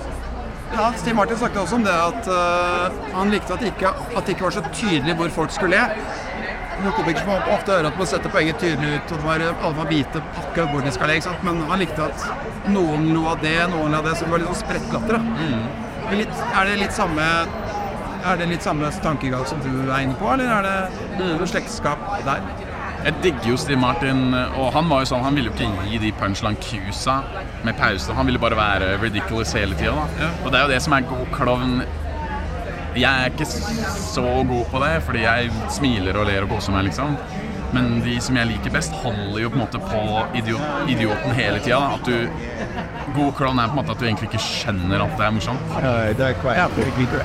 Ja, Steve Martin snakket også om det at uh, han likte at det, ikke, at det ikke var så tydelig hvor folk skulle le. Noen komikere som ofte hører at man setter poenget tydelig ut, og alle må vite akkurat hvor de skal le, ikke sant? Men han likte at noen lo av det, noen av det, så det var litt sånn sprettlatter da. Mm. Litt, er det litt samme er det litt samme tankegang som du er inne på, eller er det noe slektskap der? Jeg digger jo Steve Martin, og han var jo sånn, han ville jo ikke gi de punchline-cuesa med pause, han ville bare være ridiculous hele tiden da. Ja. Og det er jo det som er god klovn. Jeg er ikke så god på det, fordi jeg smiler og ler og koser meg liksom. Men de som jeg liker best holder jo på en måte på idiot, idioten hele tiden. At du, god klovn er på en måte at du egentlig ikke skjønner at det er morsomt. Ja, det er quite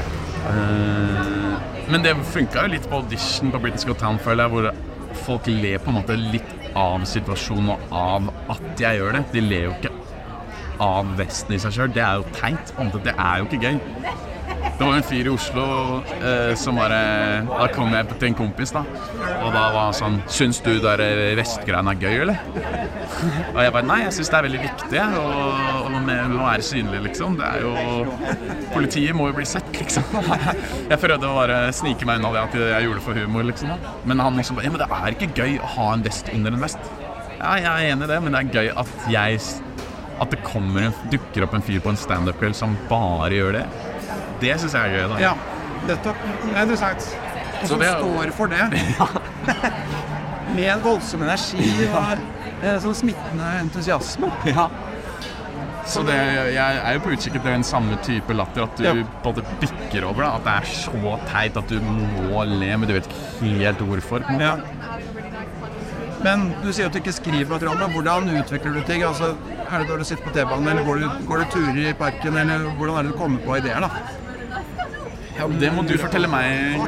uh, Men det funket jo litt på audition på Britain's Got Talent, føler jeg, hvor folk ler på en måte litt av situasjonen og av at jeg gjør det. De ler jo ikke av Westen i seg selv. Det er jo teit, på en måte. Det er jo ikke gøy. Det var en fyr i Oslo eh, som var eh, Da kom jeg til en kompis da og da var han sånn Syns du der vestgreiene er gøy, eller? Og jeg bare, nei, jeg synes det er veldig viktig og, og med å være synlig, liksom. Det er jo Politiet må jo bli sett, liksom. Jeg prøvde å bare snike meg unna det at jeg gjorde det for humor, liksom. Men han også bare, ja, men det er ikke gøy å ha en vest under en vest. Ja, jeg er enig i det, men det er gøy at jeg At det kommer en, dukker opp en fyr på en stand-up-kveld som bare gjør det. Det synes jeg er gøy, da. Ja, nettopp. Det er interessant. Og som det er... står for det. Med en voldsom energi og en sånn smittende entusiasme. Ja. Så det, jeg er jo på utkikk etter den samme type latter, at du ja. både bikker over da, at det er så teit at du må le, men du vet ikke helt hvorfor. Ja. Men du sier at du ikke skriver materiale, hvordan utvikler du ting? Altså, er det da du sitter på T-banen, eller går du, går du turer i parken, eller hvordan er det du kommer på ideer da? Ja, det må du fortelle meg.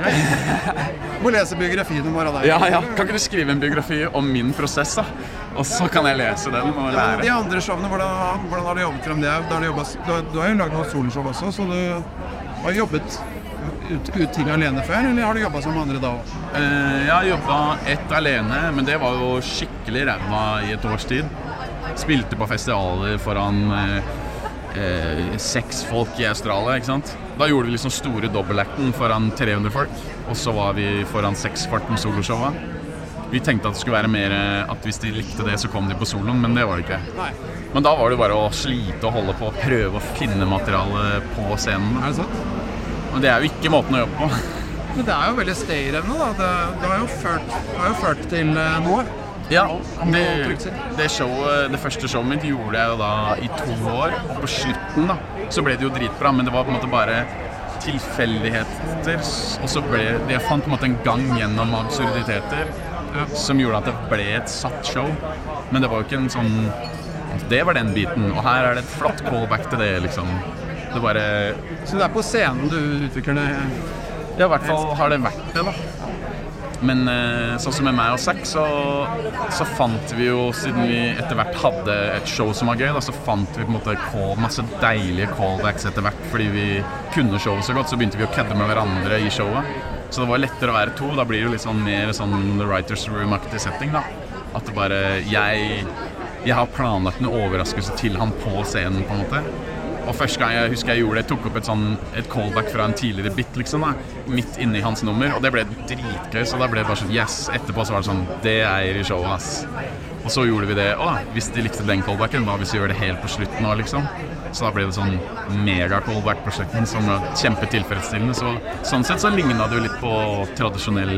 Du må lese biografien om hva det er. Ja, ja. Kan ikke du skrive en biografi om min prosess da? Og så kan jeg lese den og lære. Ja, de andre showene, hvordan, hvordan har du jobbet frem det? Da har du, jobbet, du, har, du har jo laget noen soloshow også, så du har jobbet ut, ut ting alene før, eller har du jobbet som andre da også? Uh, jeg har jobbet ett alene, men det var jo skikkelig ræva i et års tid. Spilte på festivaler foran uh, uh, seks folk i Australia, ikke sant? Da gjorde vi liksom store dobbeltakten foran tre hundre folk, og så var vi foran seks folk med soloshowet. Vi tenkte at det skulle være mer at hvis de likte det, så kom de på soloen, men det var det ikke. Nei. Men da var det bare å slite og holde på, prøve å finne materiale på scenen. Er det sant? Men det er jo ikke måten å jobbe på. Men det er jo veldig stay-revne da, det, det, har jo ført, det har jo ført til uh, noe. Ja, det, det, showet, det første showet mitt gjorde jeg jo da i to år, og på slutten da, så ble det jo dritbra, men det var på en måte bare tilfeldigheter, og så ble det, jeg fant på en måte en gang gjennom absurditeter, som gjorde at det ble et satt show, men det var jo ikke en sånn, det var den biten, og her er det et flott callback til det, liksom. Det bare... Så det er på scenen du utvikler det? Ja, i hvert fall har det vært det, da. Men sånn som med meg og Zack, så, så fant vi jo, siden vi etter hvert hadde et show som var gøy, da, så fant vi på en måte call, masse deilige callbacks etter hvert, fordi vi kunne showet så godt, så begynte vi å kødde med hverandre i showet. Så det var lettere å være to, da blir det jo litt sånn mer sånn The Writers Room-aktig setting da. At det bare, jeg, jeg har planlagt en overraskelse til han på scenen på en måte. Og første gang jeg husker jeg gjorde det, jeg tok opp et, sånn, et callback fra en tidligere bit liksom da, midt inne i hans nummer, og det ble dritgøy, så da ble det bare sånn, yes, etterpå så var det sånn, det er i showet, ass. Og så gjorde vi det, å, hvis de likte den callbacken, hva hvis vi gjør det helt på slutten nå, liksom? Så da ble det sånn mega-callback på slutten, som var kjempetilfredsstillende, så sånn sett så lignet det jo litt på tradisjonell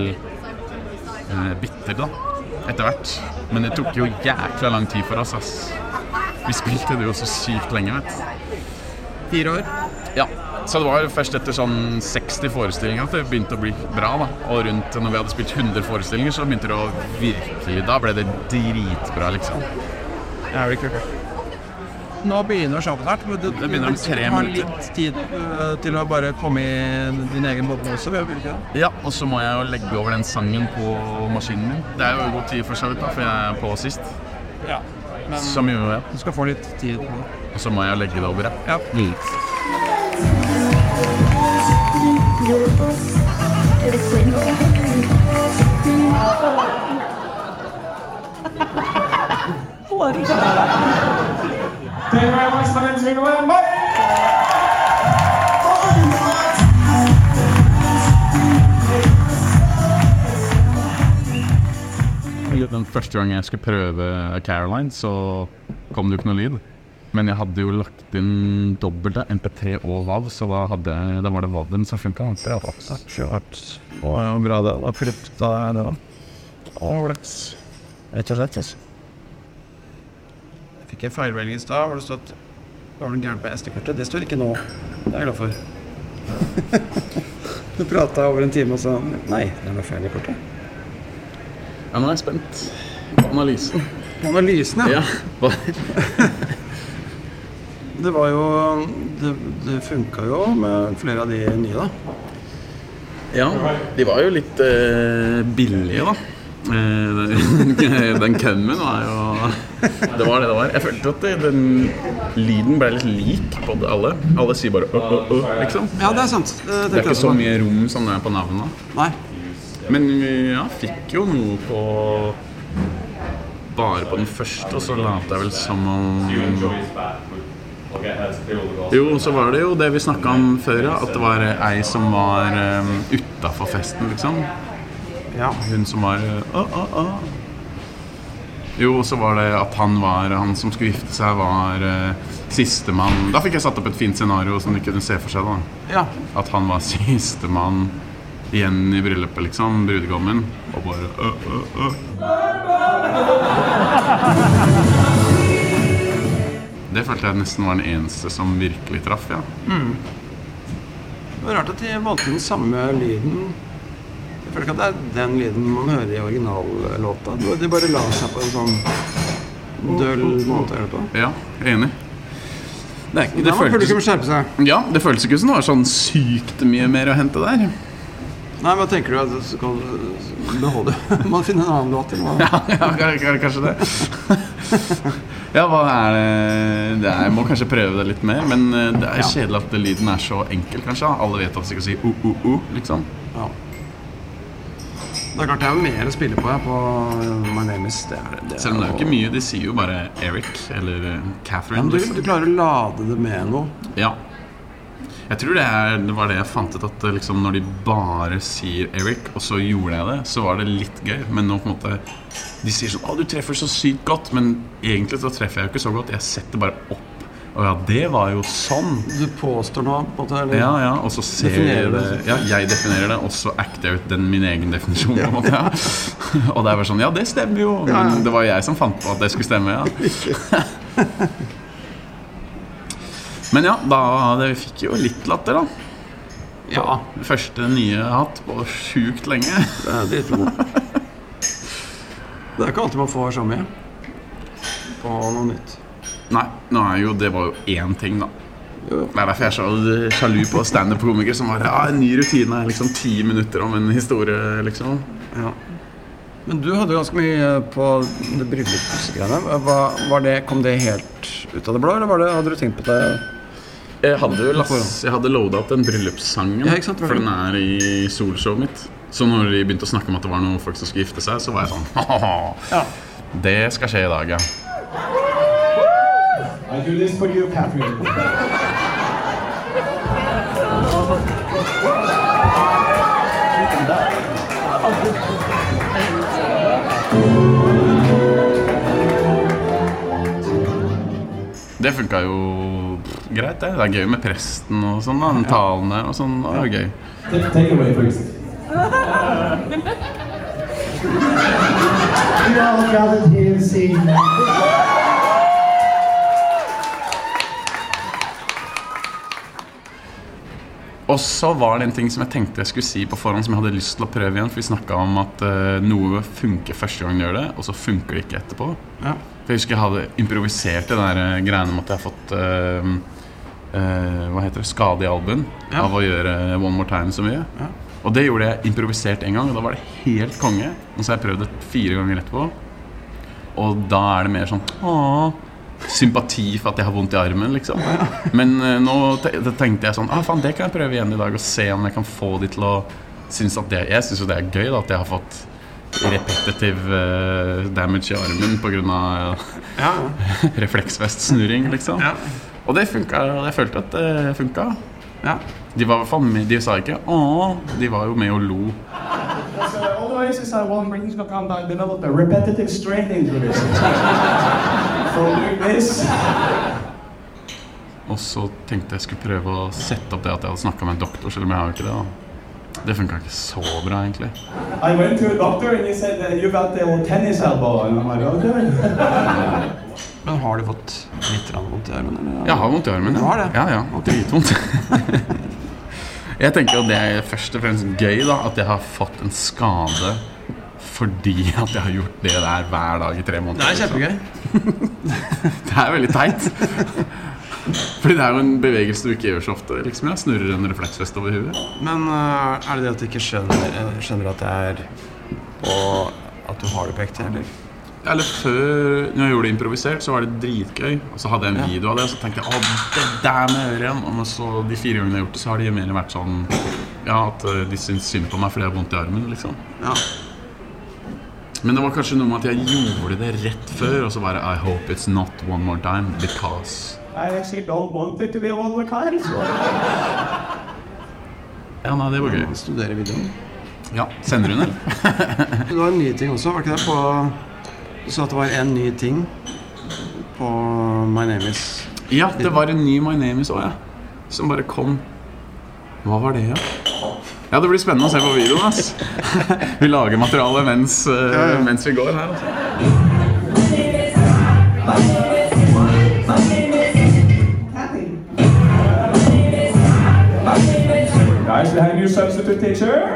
eh, bitter da, etter hvert. Men det tok jo jækla lang tid for oss, ass. Vi spilte det jo så sykt lenge, vet du. Fire år? Ja, så det var først etter sånn seksti forestillinger at det begynte å bli bra da. Og rundt når vi hadde spilt hundre forestillinger så begynte det å virkelig, da ble det dritbra liksom. Ja, det er kult. Nå begynner showet snart, men du, det begynner om tre har minutter. Litt tid uh, til å bare komme i din egen båten også, vil jeg ikke? Ja, og så må jeg jo legge over den sangen på maskinen min. Det er jo god tid for seg ut da, for jeg er på sist. Ja. Men som jo, ja. Du skal få litt tid på det. Og så må jeg legge det over, ja. Mm. Den første gang jeg skulle prøve Caroline, så kom det jo ikke noe lyd. Men jeg hadde jo lagt inn dobbelt M P tre og WAV, så da, hadde, da var det WAV-en som funket. Bra, takk, kjørt. Å, ja, bra det. Da flytta jeg det da. Å, blett. Rett og slett, yes. Jeg fikk en feilvelling i sted, hvor det stått det var noen gærent på S D-kortet. Det står ikke nå. Det er jeg glad for. Du pratet over en time og sa, nei, det er noe feil i kortet. Ja, nå er jeg spent på analysen. På analysen, ja? Ja. Det var jo, det, det funket jo med flere av de nye da. Ja, de var jo litt eh, billige da. Eh, den kømmen var jo Det var det det var. Jeg følte at det, den lyden ble litt lik på alle. Alle sier bare øh, øh, øh, liksom. Ja, det er sant. Det, Det er ikke så mye rom som det er på navnet. Nei. Men vi ja, fikk jo noe på bare på den første, og så lot jeg vel som om Jo, så var det jo det vi snakket om før, ja, at det var ei som var um, utenfor festen, liksom. Ja. Hun som var uh, uh, uh, uh. Jo, så var det at han var han som skulle gifte seg var uh, siste mann. Da fikk jeg satt opp et fint scenario som de kunne se for seg da. Ja. At han var siste mann igjen i bryllupet, liksom, brudgommen, og bare uh, uh, uh. Det følte jeg nesten var den eneste som virkelig traff, ja. Mm. Det var rart at de valgte den samme lyden. Jeg føler ikke at det er den lyden man hører i originallåta. De bare la seg på en sånn døll måte å gjøre det på. Ja, jeg er enig. Det, er, det, det føltes ikke å skjerpe seg. Ja, det føltes ikke som det var sånn sykt mye mer å hente der. Nei, hva tenker du at du skal beholde? Man finner en annen låt, eller hva? Ja, ja, kanskje det. Ja, hva er det? det er, jeg må kanskje prøve det litt mer, men det er kjedelig at lyden er så enkel, kanskje. Alle vet at de skal si u-u-u, liksom. Ja. Det er klart det er jo mer å spille på her på My Name Is det er, det er Selv om det er jo ikke mye, de sier jo bare Eric eller Catherine. Ja, du, liksom. du klarer å lade det med noe. Ja. Jeg tror det, er, det var det jeg fant ut at liksom, når de bare sier Eric, og så gjorde jeg det, så var det litt gøy. Men nå på en måte, de sier sånn, å du treffer så sykt godt, men egentlig så treffer jeg jo ikke så godt. Jeg setter bare opp. Og ja, det var jo sånn. Du påstår noe på en måte, eller? Ja, ja, og så ser jeg det. Ja, jeg definerer det, og så acter jeg ut den min egen definisjon på en måte, ja. Og det er bare sånn, ja, det stemmer jo. Men det var jeg som fant på at det skulle stemme, ja. Men ja, da, det fikk jo litt latter da. Ja. Det første nye jeg har hatt på sjukt lenge. Det er det tror jeg. Det er ikke alltid man får så mye på noe nytt. Nei, nå er jo, det var jo én ting da. Jo. Det er derfor jeg er så sjalu på stand-up-komikere som var, ja, en ny rutine er liksom ti minutter om en historie, liksom. Ja. Men du hadde jo ganske mye på det bryllupsgreiene. Var det, kom det helt ut av det blå, eller var det, hadde du tenkt på det? Jeg hadde jo last, jeg hadde loadet opp den bryllupssangen, ja, ikke sant, for den er i solshowet mitt. Så når de begynte å snakke om at det var noen folk som skulle gifte seg, så var jeg sånn, haha, ja. Det skal skje i dag, ja. I do this for you, Catherine. Det funket jo greit, det. Det er gøy med presten og sånn, da. Den talene og sånn, det er gøy. Take, take away, priest. We all gathered here to see. Og så var det en ting som jeg tenkte jeg skulle si på forhånd som jeg hadde lyst til å prøve igjen, for vi snakket om at uh, noe funker første gang du gjør det, og så funker det ikke etterpå. Ja. For jeg husker jeg hadde improvisert det der uh, greiene om at jeg har fått uh, uh, hva heter det, skade i albuen, ja, av å gjøre One More Time så mye. Ja. Og det gjorde jeg improvisert en gang, og da var det helt konge. Og så har jeg prøvd det fire ganger etterpå, og da er det mer sånn, åh, sympati for at jeg har vondt i armen, liksom. Men uh, nå tenkte jeg sånn, ah faen, det kan jeg prøve igjen i dag og se om jeg kan få de til å synes at det, jeg synes jo det er gøy da, at jeg har fått repetitive uh, damage i armen på grunn av uh, ja. refleksvestsnurring, liksom. Ja. Og det funket, jeg følte at det funket. Ja. De var i hvert fall med, de sa ikke, åh, de var jo med og lo. So, although this is one brings back on, I developed a repetitive strain injury. Og så tenkte jeg skulle prøve å sette opp det at jeg hadde snakket med en doktor, selv om jeg har jo ikke det da. Det funket ikke så bra egentlig. I went to a doctor and he said that you've got the old tennis elbow and I'm like, okay. Men har du fått litt vondt i armen? Eller? Jeg har vondt i armen, ja. Du har det? Ja, ja, dritvondt. Jeg tenker at det er først og fremst gøy da, at jeg har fått en skade fordi at jeg har gjort det der hver dag i tre måneder. Det er kjempegøy. Det er veldig teit. Fordi det er jo en bevegelse du ikke gjør så ofte, liksom. Jeg snurrer en refleksvest over huet. Men uh, er det det at du ikke skjønner, skjønner at det er og at du har det på ekte, eller? Eller før, når jeg gjorde det improvisert, så var det dritgøy. Og så hadde jeg en Ja. video av det, og så tenkte jeg, åh, det der med øret igjen. Og så de fire gangene jeg har gjort det, så har de mer vært sånn, ja, at eh, de synes synd på meg fordi jeg har vondt i armen, liksom. Ja. Men det var kanskje noe med at jeg gjorde det rett før, og så bare, I hope it's not one more time, because... I actually don't want it to be one more time. So. Ja, nei, det var gøy. Studere videoen. Ja, sender hun, eller? Det var en ny ting også, var ikke det? På, du sa at det var en ny ting på My Name Is. Ja, det var en ny My Name Is også, ja. Som bare kom. Hva var det, ja? Ja, det blir spennende å se på videoen, ass. Vi lager materiale mens, uh, mens vi går her, altså. Nice to have you substitute teacher.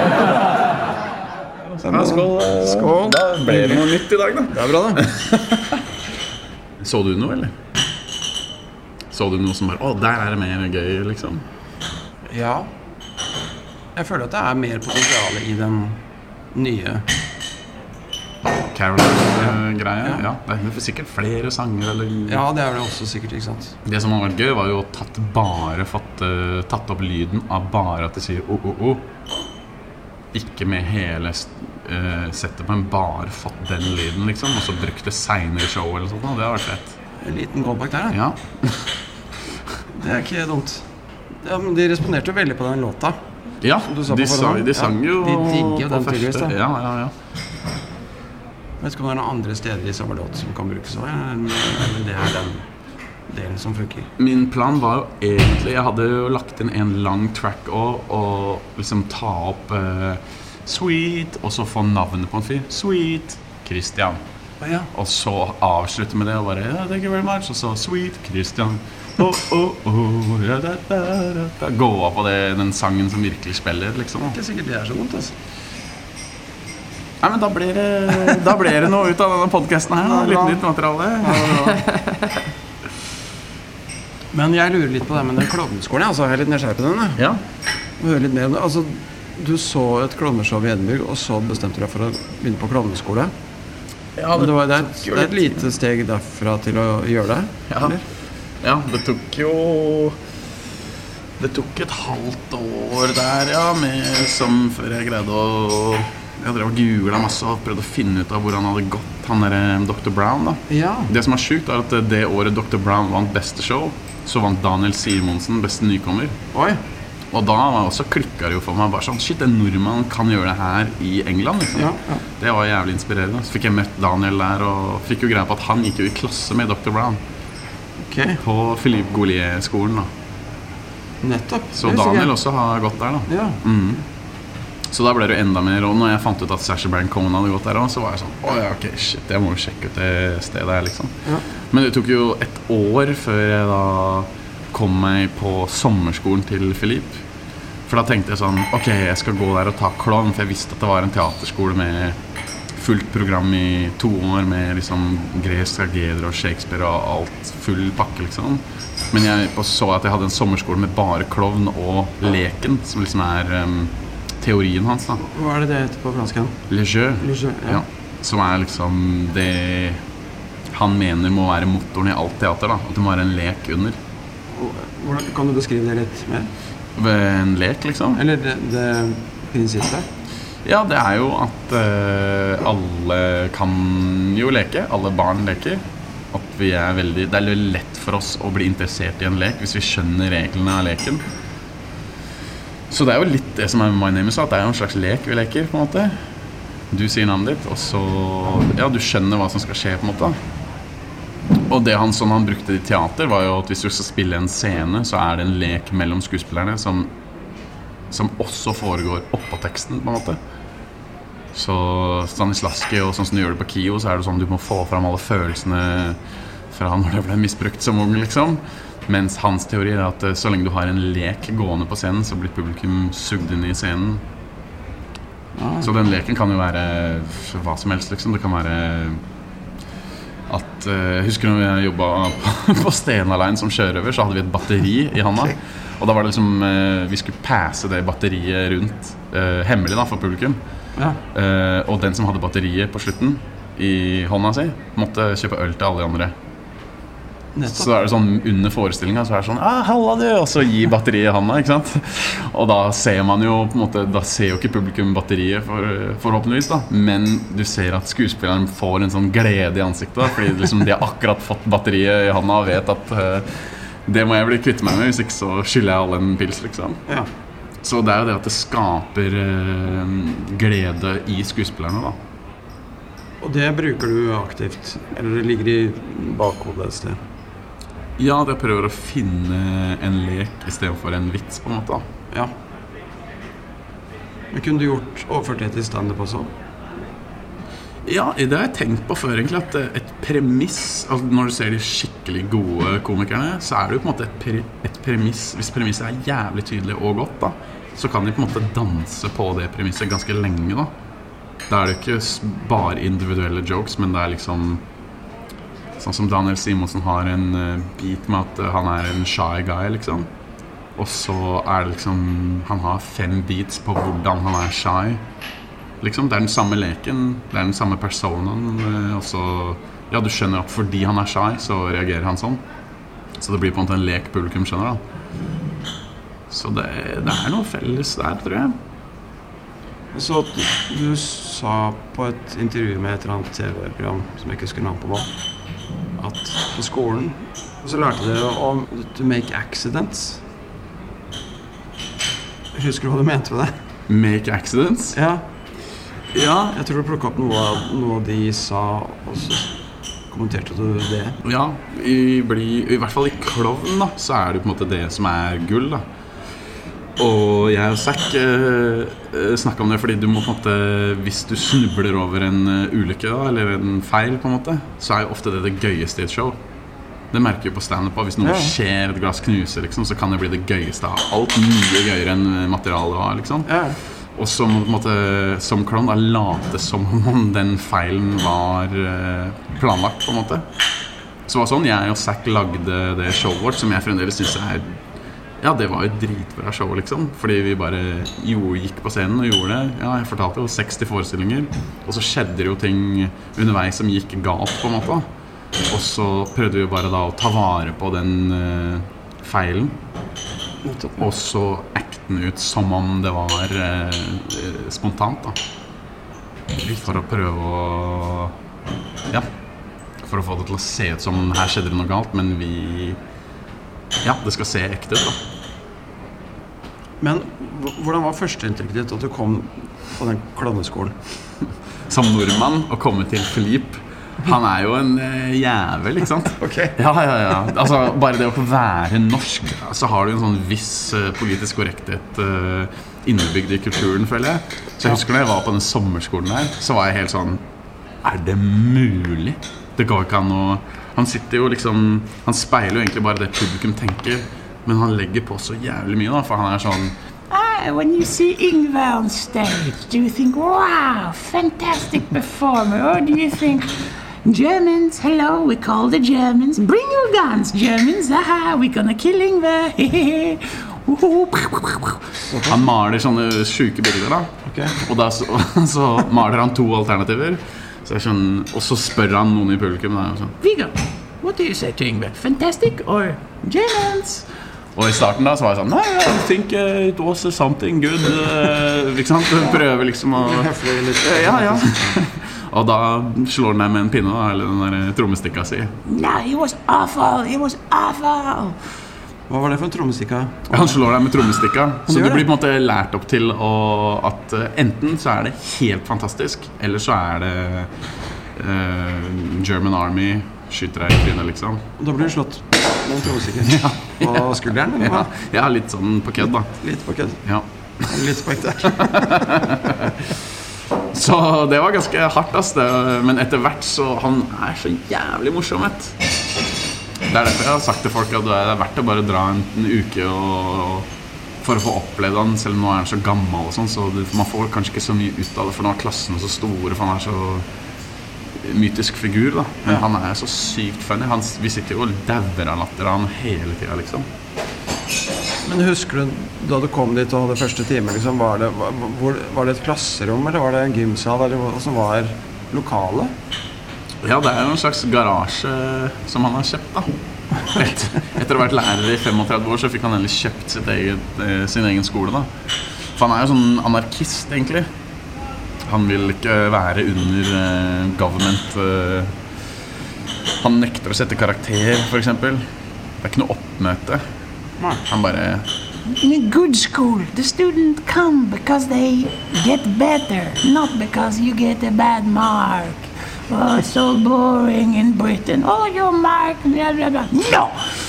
Ja, skål. Skål. Da ble det noe nytt i dag, da. Det er bra, det. Så du noe, eller? Så du noe som bare, å, der er det mer gøy, liksom? Ja. Jeg føler at det er mer potensial i den nye. Caroline-greia, ja. Det er sikkert flere sanger, eller... Ja, det er det også sikkert, ikke sant? Det som har vært gøy var jo å tatt bare fått, uh, tatt opp lyden av bare at de sier o, o, o. Ikke med hele uh, settet, men bare fått den lyden, liksom. Og så brukt det senere i show eller sånt. Det har vært fett. En liten callback der, da. Ja. Det er ikke dumt. Ja, men de responderte jo veldig på den låta. Ja, du sa på de, sa, forhånd. de sang jo Ja, de digger jo på den tydeligvis, første. da. Ja, ja, ja. Jeg vet ikke om det er noen andre steder i samme låt som kan brukes også, eller det er den delen som funker. Min plan var jo egentlig, jeg hadde jo lagt inn en lang track også, og liksom ta opp uh, Sweet, og så få navnet på en fyr. Sweet Christian. Ah, ja. Og så avslutte med det og bare, ja, thank you very much, og så Sweet Christian. Oh, oh, oh, da, da, da, da. Gå av på det, den sangen som virkelig spiller, liksom. Ikke sikkert det er så vondt, altså. Nei, men da ble det, da ble det noe ut av denne podcasten her, da. Litt nytt materiale. Ja, men jeg lurer litt på det med den klovneskolen, altså. Jeg er litt nysgjerrig på den, jeg. ja. Og hører litt mer om det. Altså, du så et klovneshow i Edinburgh, og så bestemte du deg for å begynne på klovneskole. Ja, Men det, var, det, er, det er et lite steg derfra til å gjøre det, Ja. eller? Ja, det tok jo Det tok et halvt år der, ja, med, som før jeg greide å Jeg drev og googlet masse og prøvde å finne ut av hvor han hadde gått, han der doktor Brown, da. Ja. Det som er sykt er at det året doktor Brown vant beste show, så vant Daniel Simonsen beste nykommer. Oi. Og da var også klikket det jo for meg bare sånn, shit, en nordmann kan gjøre det her i England, liksom. Ja, ja. Det var jævlig inspirerende. Så fikk jeg møtt Daniel der, og fikk jo greie på at han gikk jo i klasse med doktor Brown Ok. på Philippe Gaulier-skolen, da. Nettopp. Så Det visste Daniel ikke jeg. også har gått der, da. Ja. Mm. Så da ble det jo enda mer, og når jeg fant ut at Sacha Baron Cohen hadde gått der også, så var jeg sånn, åh ja, ok, shit, jeg må jo sjekke ut det stedet her, liksom. Ja. Men det tok jo et år før jeg da kom meg på sommerskolen til Philippe. For da tenkte jeg sånn, ok, jeg skal gå der og ta klovn, for jeg visste at det var en teaterskole med fullt program i to år med liksom gresk tragedier og Shakespeare og alt, full pakke, liksom. Men jeg så at jeg hadde en sommerskole med bare klovn og leken, som liksom er um, teorien hans, da. Hva er det det heter på fransk igjen? Le jeu. Le jeu, ja. Ja. Som er liksom det han mener må være motoren i alt teater, da. At det må være en lek under. Hvordan, kan du beskrive det litt mer? Ved en lek, liksom. Eller det, det prinsippet? Ja, det er jo at uh, alle kan jo leke. Alle barn leker. At vi er veldig, det er veldig lett for oss å bli interessert i en lek hvis vi skjønner reglene av leken. Så det er jo litt det som er med My Name Is, at det er jo en slags lek vi leker, på en måte. Du sier navnet ditt, og så, ja, du skjønner hva som skal skje, på en måte. Og det han, som han brukte i teater, var jo at hvis du skal spille en scene, så er det en lek mellom skuespillerne som, som også foregår oppå teksten, på en måte. Så Stanislavski, og sånn som du gjør det på Kio, så er det sånn du må få fram alle følelsene fra når det ble misbrukt som ung, liksom. Mens hans teori er at så lenge du har en lek gående på scenen, så blir publikum sugd inn i scenen. Ah. Så den leken kan jo være hva som helst, liksom. Det kan være at uh, husker du når jeg jobbet på, på Stena Line som kjørøver, så hadde vi et batteri i handa. Og da var det liksom uh, vi skulle passe det batteriet rundt uh, hemmelig da for publikum. Ja. Eh, og den som hadde batteriet på slutten i hånda si, måtte kjøpe øl til alle de andre. Nettopp. Så er det sånn under forestillingen så er det sånn, ah, halla du, og så gi batteriet i hånda, ikke sant? Og da ser man jo på en måte, da ser jo ikke publikum batteriet for, forhåpentligvis da, men du ser at skuespilleren får en sånn glede i ansiktet da, fordi liksom, de har akkurat fått batteriet i hånda og vet at uh, det må jeg bli kvitt meg med, hvis ikke så skylder jeg alle en pils, liksom. Ja. Så det er jo det at det skaper uh, glede i skuespillerne da. Og det bruker du aktivt, eller det ligger i bakhodet et sted? Ja, det prøver å finne en lek i stedet for en vits på en måte da. Ja. Men kunne du gjort overført det til stand-up også? Ja, det har jeg tenkt på før egentlig, at et premiss, altså når du ser de skikkelig gode komikerne, så er det jo på en måte et, pre et premiss, hvis premisset er jævlig tydelig og godt da, så kan de på en måte danse på det premisset ganske lenge da. Da er det ikke bare individuelle jokes, men det er liksom sånn som Daniel Simonsen har en uh, bit med at uh, han er en shy guy, liksom. Og så er det liksom, han har fem beats på hvordan han er shy. Liksom, det er den samme leken, det er den samme personen, uh, og så, ja, du skjønner at fordi han er shy, så reagerer han sånn. Så det blir på en måte en lek publikum skjønner da. Så det, det er noe felles der, tror jeg. Så du sa på et intervju med et eller annet T V-program, som jeg ikke husker navn på nå, at på skolen så lærte dere om to make accidents. Husker du hva du mente med det? Make accidents? Ja. Ja. Jeg tror du plukket opp noe av noe de sa, og så kommenterte du det. Ja, i, bli, i hvert fall i klovn da, så er det på en måte det som er gull da. Og jeg og Zack eh, snakket om det fordi du må på en måte, hvis du snubler over en uh, ulykke da, eller en feil på en måte, så er jo ofte det det gøyeste i et show. Det merker jo på stand-up, hvis noe Ja. skjer, et glass knuser liksom, så kan det bli det gøyeste av alt, mye gøyere enn materialet var liksom. Ja. Og så må du på en måte, som klovn da, late som om den feilen var uh, planlagt på en måte. Så det var sånn jeg og Zack lagde det showet vårt, som jeg fremdeles synes er, ja, det var jo et dritbra show liksom, fordi vi bare jo, gikk på scenen og gjorde det. Ja, jeg fortalte jo seksti forestillinger, og så skjedde det jo ting underveis som gikk galt på en måte. Og så prøvde vi bare da å ta vare på den uh, feilen, og så acte den ut som om det var uh, spontant da. For å prøve å, ja, for å få det til å se ut som her skjedde det noe galt, men vi, ja, det skal se ekte ut da. Men hvordan var førsteinntrykket ditt at du kom på den klovneskolen? Som nordmann å komme til Philippe, han er jo en eh, jævel, ikke sant? Ok. Ja, ja, ja. Altså, bare det å være norsk, så har du en sånn viss eh, politisk korrekthet eh, innebygd i kulturen, føler jeg. Så jeg husker når jeg var på den sommerskolen der, så var jeg helt sånn, er det mulig? Det går ikke an å... Han sitter jo liksom, han speiler jo egentlig bare det publikum tenker, men han legger på så jævlig mye da, for han er sånn, Ah, when you see Ingvar on stage, do you think, wow, fantastic performer? Or do you think, Germans, hello, we call the Germans. Bring your guns, Germans. Aha, we're gonna kill Ingvar. Han maler sånne syke bilder da. Okay. Og da så, så maler han to alternativer. Så jeg skjønner, og så spør han noen i publikum da, og sånn, Viggo, what do you say to Ingvar? Fantastic or Germans? og i starten da så var jeg sånn, nei, I think uh, it was something good, uh, ikke sant? Prøver liksom å... Ja, ja. Og da slår den deg med en pinne da, eller den der trommestikka si. No, it was awful, it was awful. Hva var det for en trommestikka? Han slår deg med trommestikka, så gjør du blir det. på en måte lært opp til å, at uh, enten så er det helt fantastisk, eller så er det uh, German Army skyter deg i trynet liksom. Og da blir du slått med en trommestikker Ja. på skulderen, eller Ja, hva? ja, litt sånn på kødd da. Litt på kødd. Ja. Litt på ekte. Så det var ganske hardt ass, det, men etter hvert så, han er så jævlig morsom, vet. Det er derfor jeg har sagt til folk at det er verdt å bare dra en, en uke og, for å få oppleve han, selv om nå er han så gammel og sånn, så det, man får kanskje ikke så mye ut av det, for nå er klassene så store, for han er så mytisk figur da, men Ja. han er så sykt funny, han, vi sitter jo og dauer av latter av han hele tiden liksom. Men husker du da du kom dit og hadde første time, liksom, var, det, var, var det et klasserom, eller var det en gymsal, eller hva som var lokale? Ja, det er jo en slags garasje som han har kjøpt da. Et, etter å ha vært lærer i femogtredve år så fikk han endelig kjøpt sitt eget, sin egen skole da. For han er jo sånn anarkist egentlig. Han vil ikke være under uh, government. Uh, han nekter å sette karakter, for eksempel. Det er ikke noe oppmøte. Han bare... In a good school, the students come because they get better, not because you get a bad mark. Oh, it's so boring in Britain. Oh, your mark, blah, blah, blah. No!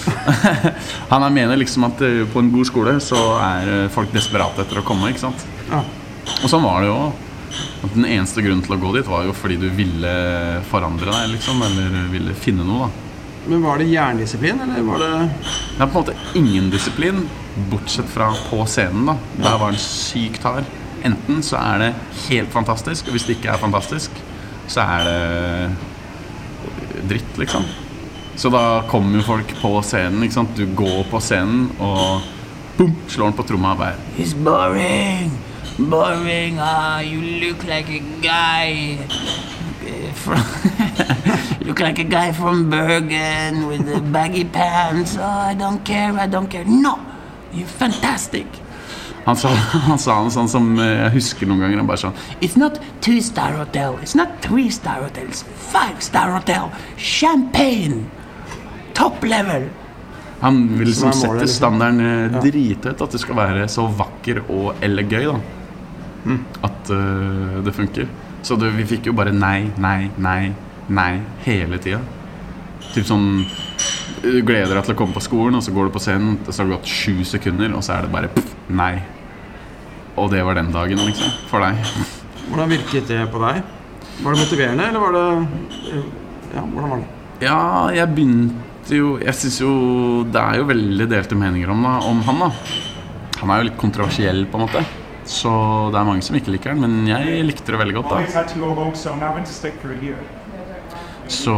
Han mener liksom at uh, på en god skole så er uh, folk desperate etter å komme, ikke sant? Ja. Og sånn var det jo. At den eneste grunnen til å gå dit var jo fordi du ville forandre deg, liksom, eller ville finne noe da. Men var det jerndisiplin, eller var det... Det er på en måte ingen disiplin, bortsett fra på scenen da. Der var den sykt hard. Enten så er det helt fantastisk, og hvis det ikke er fantastisk, så er det dritt, liksom. Så da kommer jo folk på scenen, ikke sant? Du går på scenen, og boom, slår den på tromma og bare It's boring, boring, ah, you look like a guy from... look like a guy from Bergen with the baggy pants, oh, I don't care, I don't care, no, you're fantastic. Han sa, han sa noe sånn som jeg husker noen ganger, han bare sånn It's not two-star hotel, it's not three-star hotel, it's five-star hotel, champagne, top level. Han vil liksom Så er målet, sette liksom. standarden eh, Ja. drithøyt, at det skal være så vakker og eller gøy da. At eh, det funker. Så det, vi fikk jo bare nei, nei, nei, nei hele tiden. Typ sånn, du gleder deg til å komme på skolen, og så går du på scenen, så har det gått sju sekunder, og så er det bare pff, nei. Og det var den dagen, liksom, for deg. Hvordan virket det på deg? Var det motiverende, eller var det... Ja, hvordan var det? Ja, jeg begynte jo, jeg synes jo, det er jo veldig delte meninger om, da, om han da. Han er jo litt kontroversiell på en måte, så det er mange som ikke liker den, men jeg likte det veldig godt da. Always had to go home, so I'm having to stick for a year. Så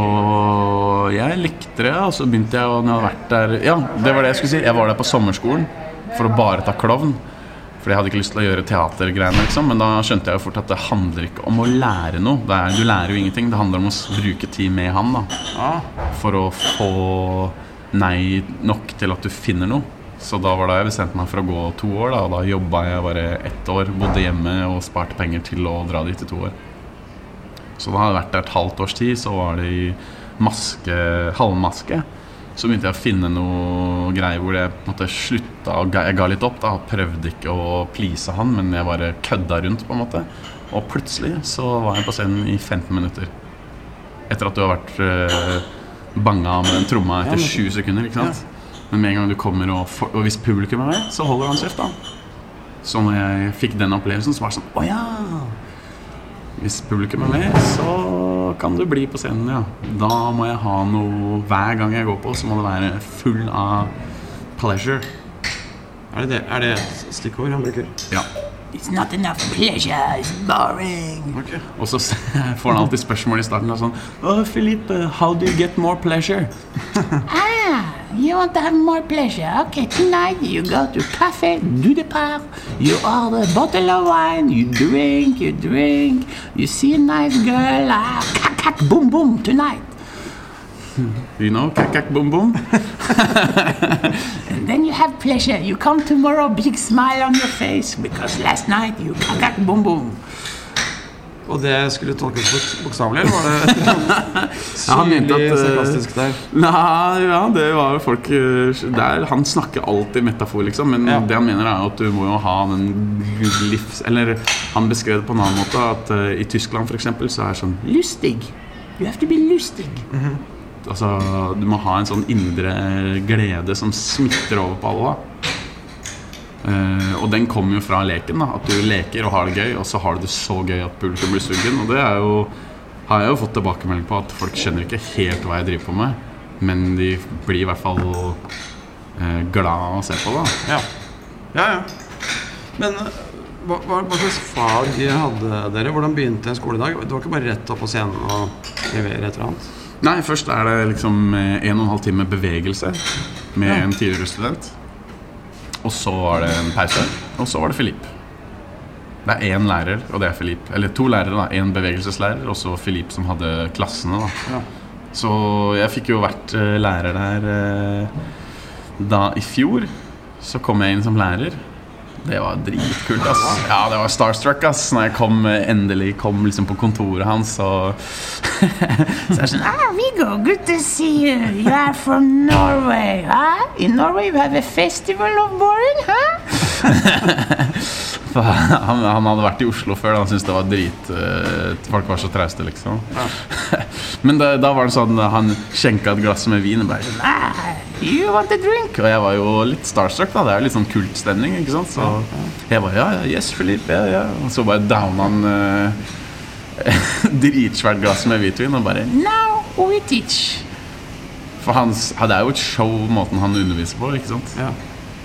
jeg likte det, og så begynte jeg, og når jeg hadde vært der, ja, det var det jeg skulle si, jeg var der på sommerskolen for å bare ta klovn, for jeg hadde ikke lyst til å gjøre teatergreiene, liksom, men da skjønte jeg jo fort at det handler ikke om å lære noe, det er, du lærer jo ingenting, det handler om å bruke tid med han da, for å få nei nok til at du finner noe. Så da var det jeg bestemte meg for å gå to år da, og da jobbet jeg bare ett år, bodde hjemme og sparte penger til å dra dit i to år. Så da hadde jeg vært der et halvt års tid, så var det i maske, halvmaske. Så begynte jeg å finne noe greier hvor jeg på en måte slutta, og jeg ga litt opp da, prøvde ikke å please han, men jeg bare kødda rundt på en måte. Og plutselig så var jeg på scenen i femten minutter. Etter at du har vært uh, banga med den tromma etter sju sekunder, ikke sant? Men med en gang du kommer, og, for, og hvis publikum er med, så holder han kjeft da. Så når jeg fikk den opplevelsen, så var det sånn, åja! Hvis publikum er med, så kan du bli på scenen, ja. Da må jeg ha noe, hver gang jeg går på, så må det være full av pleasure. Er det, det? Er det et stikkord han bruker? Ja. It's not enough pleasure, it's boring. Ok. Og så får han alltid spørsmål i starten, og sånn, «Åh, Philippe, how do you get more pleasure?» Ah, you want to have more pleasure? Okay, tonight you go to Café du Départ, you order a bottle of wine, you drink, you drink, you see a nice girl, ah, kak, kak, boom, boom, tonight. You know, kak, kak, boom, boom. And then you have pleasure, you come tomorrow, big smile on your face, because last night you kak, kak, boom, boom. Og det skulle tolkes bok bokstavelig, eller var det han mente syrlig at, uh, sarkastisk der? Nei, ja, det var jo folk uh, der, han snakker alltid metafor liksom, men Ja. det han mener er at du må jo ha den livs, eller han beskrev det på en annen måte, at uh, i Tyskland for eksempel så er det sånn, Lustig. You have to be lustig. altså, du må ha en sånn indre glede som smitter over på alle da. Uh, og den kommer jo fra leken da, at du leker og har det gøy, og så har du det så gøy at publikum blir sugen, og det er jo, har jeg jo fått tilbakemelding på, at folk skjønner ikke helt hva jeg driver på med, men de blir i hvert fall uh, glad av å se på da. Ja, ja, ja. Men hva, hva, hva slags fag hadde dere? Hvordan begynte en skoledag? Det var ikke bare rett opp på scenen og levere et eller annet? Nei, først er det liksom en og en halv time bevegelse med en tidligere student. Og så var det en pause, og så var det Philippe. Det er en lærer, og det er Philippe. Eller to lærere da, en bevegelseslærer, og så Philippe som hadde klassene da. Ja. Så jeg fikk jo vært uh, lærer der uh, da i fjor. Så kom jeg inn som lærer. Det var dritkult, ass. Ja, det var starstruck, ass. Når jeg kom, endelig kom liksom på kontoret hans, og så er det sånn, Ah, Viggo, good to see you. You are from Norway, huh? In Norway you have a festival of boring, huh? han, han hadde vært i Oslo før, han syntes det var drit. Uh, folk var så trauste, liksom. Ja. Men det, da var det sånn, han skjenket et glass med vin, og bare sånn, ah, you want a drink? Og jeg var jo litt starstruck da, det er jo litt sånn kultstemning, ikke sant? Så jeg var, ja, ja, yes, Philippe, ja, ja. Og så bare down han uh, dritsvært glass med hvitvin, og bare, now we teach. For han, det er jo et show, måten han underviser på, ikke sant? Ja.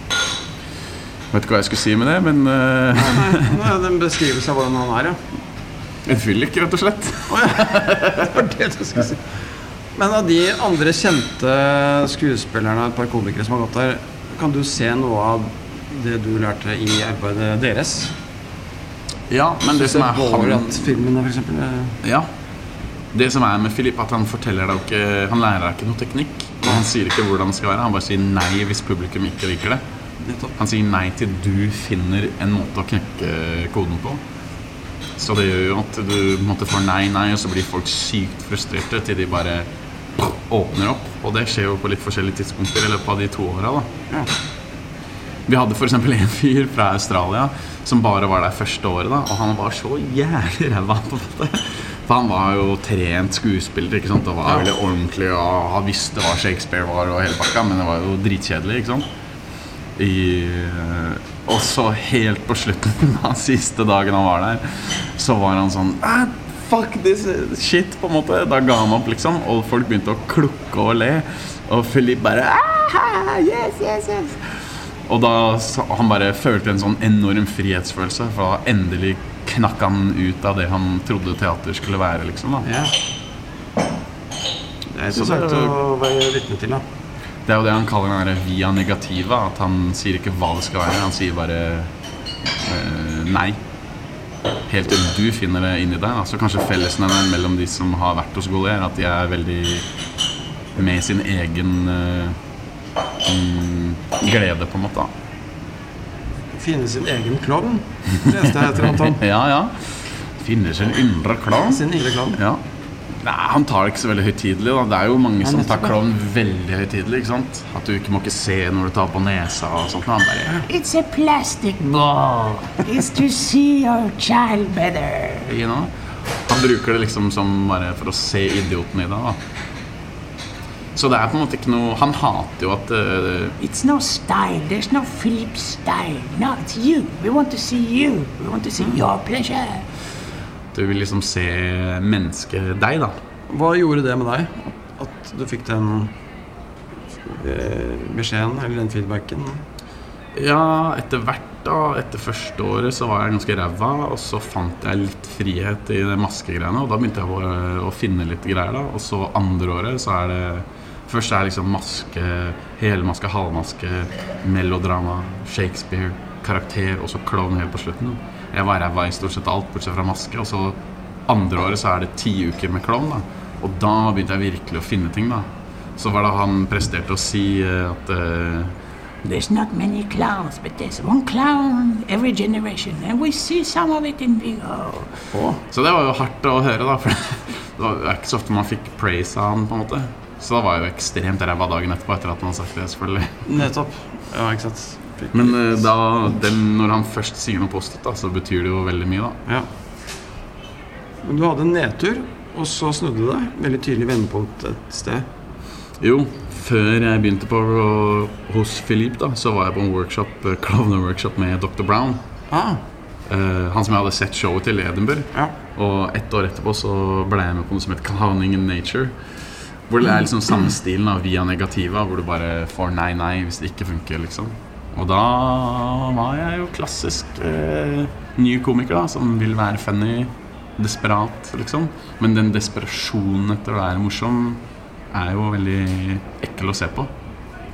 Vet ikke hva jeg skulle si med det, men uh... nei, nei, det er en beskrivelse av hvordan han er, ja. En fyllik, rett og slett. Det var det du skulle si. Men av de andre kjente skuespillerne, et par komikere som har gått der, kan du se noe av det du lærte i arbeidet deres? Ja, men det som er han... filmene, for eksempel. Ja. Det som er med Philippe, at han forteller deg ikke, han lærer deg ikke noe teknikk. Han sier ikke hvordan det skal være, han bare sier nei hvis publikum ikke liker det. Han sier nei til du finner en måte å knekke koden på. Så det gjør jo at du måtte få nei, nei, og så blir folk sykt frustrerte til de bare åpner opp. Og det skjer jo på litt forskjellige tidspunkter i løpet av de to årene da. Ja. Vi hadde for eksempel en fyr fra Australia som bare var der første året da, og han var så jævlig ræva på det. For han var jo trent skuespiller, ikke sant? Og var veldig ordentlig, og han visste hva Shakespeare var og hele pakka, men det var jo dritkjedelig, ikke sant? I, og så helt på slutten av siste dagen han var der, så var han sånn ah, fuck this shit på en måte. Da ga han opp liksom, og folk begynte å klukke og le, og Philippe bare ah, yes, yes, yes. Og da han bare følte en sånn enorm frihetsfølelse, for da endelig knakk han ut av det han trodde teater skulle være liksom da. Ja. Det er så sagt å være vitne til da. Det er jo det han kaller den via negativa, at han sier ikke hva det skal være, han sier bare uh, nei. Helt til du finner det inni deg. Altså kanskje fellesnevneren mellom de som har vært hos Golier, at de er veldig med sin egen uh, um, glede på en måte. Finne sin egen klovn, leste jeg etter Anton. Ja, ja. Finne sin indre klovn. Sin indre klovn. Ja. Nei, han tar det ikke så veldig høytidelig da. Det er jo mange som tar klovn veldig høytidelig, ikke sant? At du ikke må ikke se når du tar på nesa og sånt. Han bare, it's a plastic ball. It's to see your child better. You know? Han bruker det liksom som bare for å se idioten i det da. Så det er på en måte ikke noe, han hater jo at uh, it's no style, there's no Philippe style. No, it's you. We want to see you. We want to see your pleasure. Du vil liksom se mennesket deg da. Hva gjorde det med deg? At du fikk den beskjeden, eller den feedbacken? Ja, etter hvert da, etter første året så var jeg ganske ræva, og så fant jeg litt frihet i det maskegreiene, og da begynte jeg å, å finne litt greier da. Og så andre året så er det, først er det liksom maske, helmaske, halvmaske, melodrama, Shakespeare, karakter, og så klovn helt på slutten. Jeg var ræva i stort sett alt, bortsett fra maske, og så andre året så er det ti uker med klovn da. Og da begynte jeg virkelig å finne ting da. Så var det han presterte å si at uh, there's not many clowns, but there's one clown every generation, and we see some of it in Viggo. Oh. Så det var jo hardt å høre da, for det var ikke så ofte man fikk praise av han på en måte. Så det var jo ekstremt ræva dagen etterpå, etter at han sagt det selvfølgelig. Nettopp, ja, ikke sant. Men uh, da, den, når han først sier noe positivt da, så betyr det jo veldig mye da. Ja. Men du hadde en nedtur, og så snudde du deg. Veldig tydelig vendepunkt et sted. Jo, før jeg begynte på hos Philippe da, så var jeg på en workshop, klovne-workshop med doktor Brown. Ah. Uh, han som jeg hadde sett showet til i Edinburgh. Ja. Og ett år etterpå så ble jeg med på noe som heter Clowning in Nature. Hvor det er liksom samme stilen av via negativa, hvor du bare får nei-nei hvis det ikke funker liksom. Og da var jeg jo klassisk eh, ny komiker da, som vil være funny, desperat liksom. Men den desperasjonen etter å være morsom er jo veldig ekkel å se på.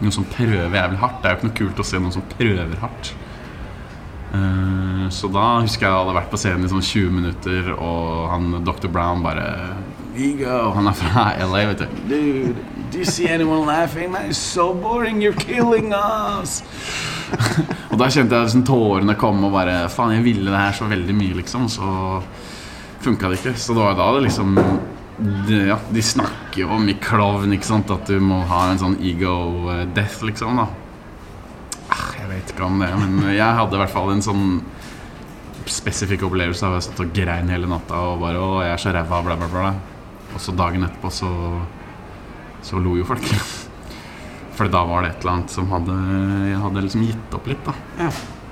noen som prøver jævlig hardt. Det er jo ikke noe kult å se noen som prøver hardt. Uh, så da husker jeg jeg hadde vært på scenen i sånn tjue minutter, og han, doktor Brown bare Ego, han er fra L A, vet du. Dude, do you see anyone laughing? Man, it's so boring, you're killing us. Og da kjente jeg liksom tårene komme og bare, faen, jeg ville det her så veldig mye liksom, så funket det ikke. Så det var da det liksom, de, ja, de snakker jo om i klovn, ikke sant, at du må ha en sånn ego death liksom da. Jeg vet ikke om det, men jeg hadde i hvert fall en sånn spesifikk opplevelse av å satt og grein hele natta og bare, å, jeg er så ræva, bla bla bla. Og så dagen etterpå så, så lo jo folk. For da var det et eller annet som hadde, jeg hadde liksom gitt opp litt da. Ja.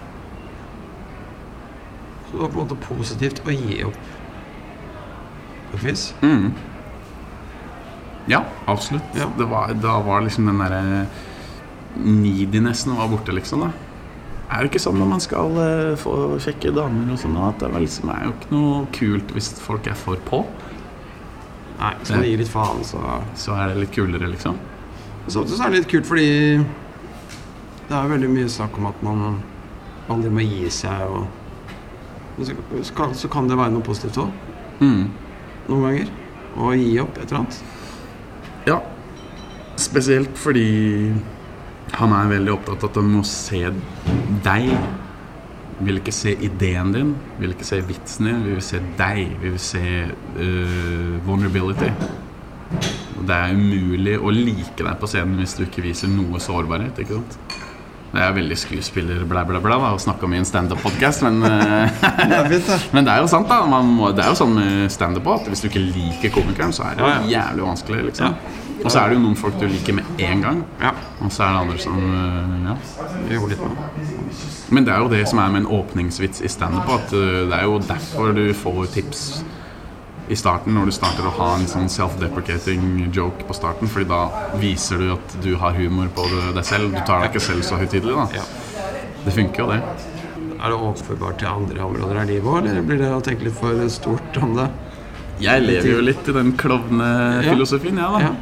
Så det var på en måte positivt å gi opp på et vis? Mm. Ja, absolutt. Ja. Det var, da var liksom den der needinessen var borte liksom da. Er det ikke sånn når man skal uh, få kjekke damer og sånn, at det liksom er jo ikke noe kult hvis folk er for på? Nei, så det gir litt faen, så... Så er det litt kulere liksom. Så, så er det litt kult fordi det er veldig mye snakk om at man aldri må gi seg, og så, så, kan, så kan det være noe positivt også. Mm. Noen ganger. Å gi opp et eller annet. Ja, spesielt fordi han er veldig opptatt av at han må se deg. Vil ikke se ideen din, vil ikke se vitsen din, vi vil se deg, vi vil se uh, vulnerability. Og det er umulig å like deg på scenen hvis du ikke viser noe sårbarhet, ikke sant? Det er veldig skuespiller bla bla bla da, å snakke om i en stand-up-podcast, men, uh, men det er jo sant da, man må, det er jo sånn med stand-up at hvis du ikke liker komikeren, så er det jo jævlig vanskelig, liksom. Ja. Og så er det jo noen folk du liker med en gang, ja. Og så er det andre som, uh, ja, gjør litt med. Men det er jo det som er med en åpningsvits i stand-up, at uh, det er jo derfor du får tips i starten, når du starter å ha en sånn self-deprecating joke på starten, fordi da viser du at du har humor på deg selv, du tar deg ikke selv så høytidelig da. Ja. Det funker jo det. Er det overførbart til andre områder av livet, eller blir det å tenke litt for stort om det? Jeg lever jo litt i den klovne-filosofien, ja da. Ja.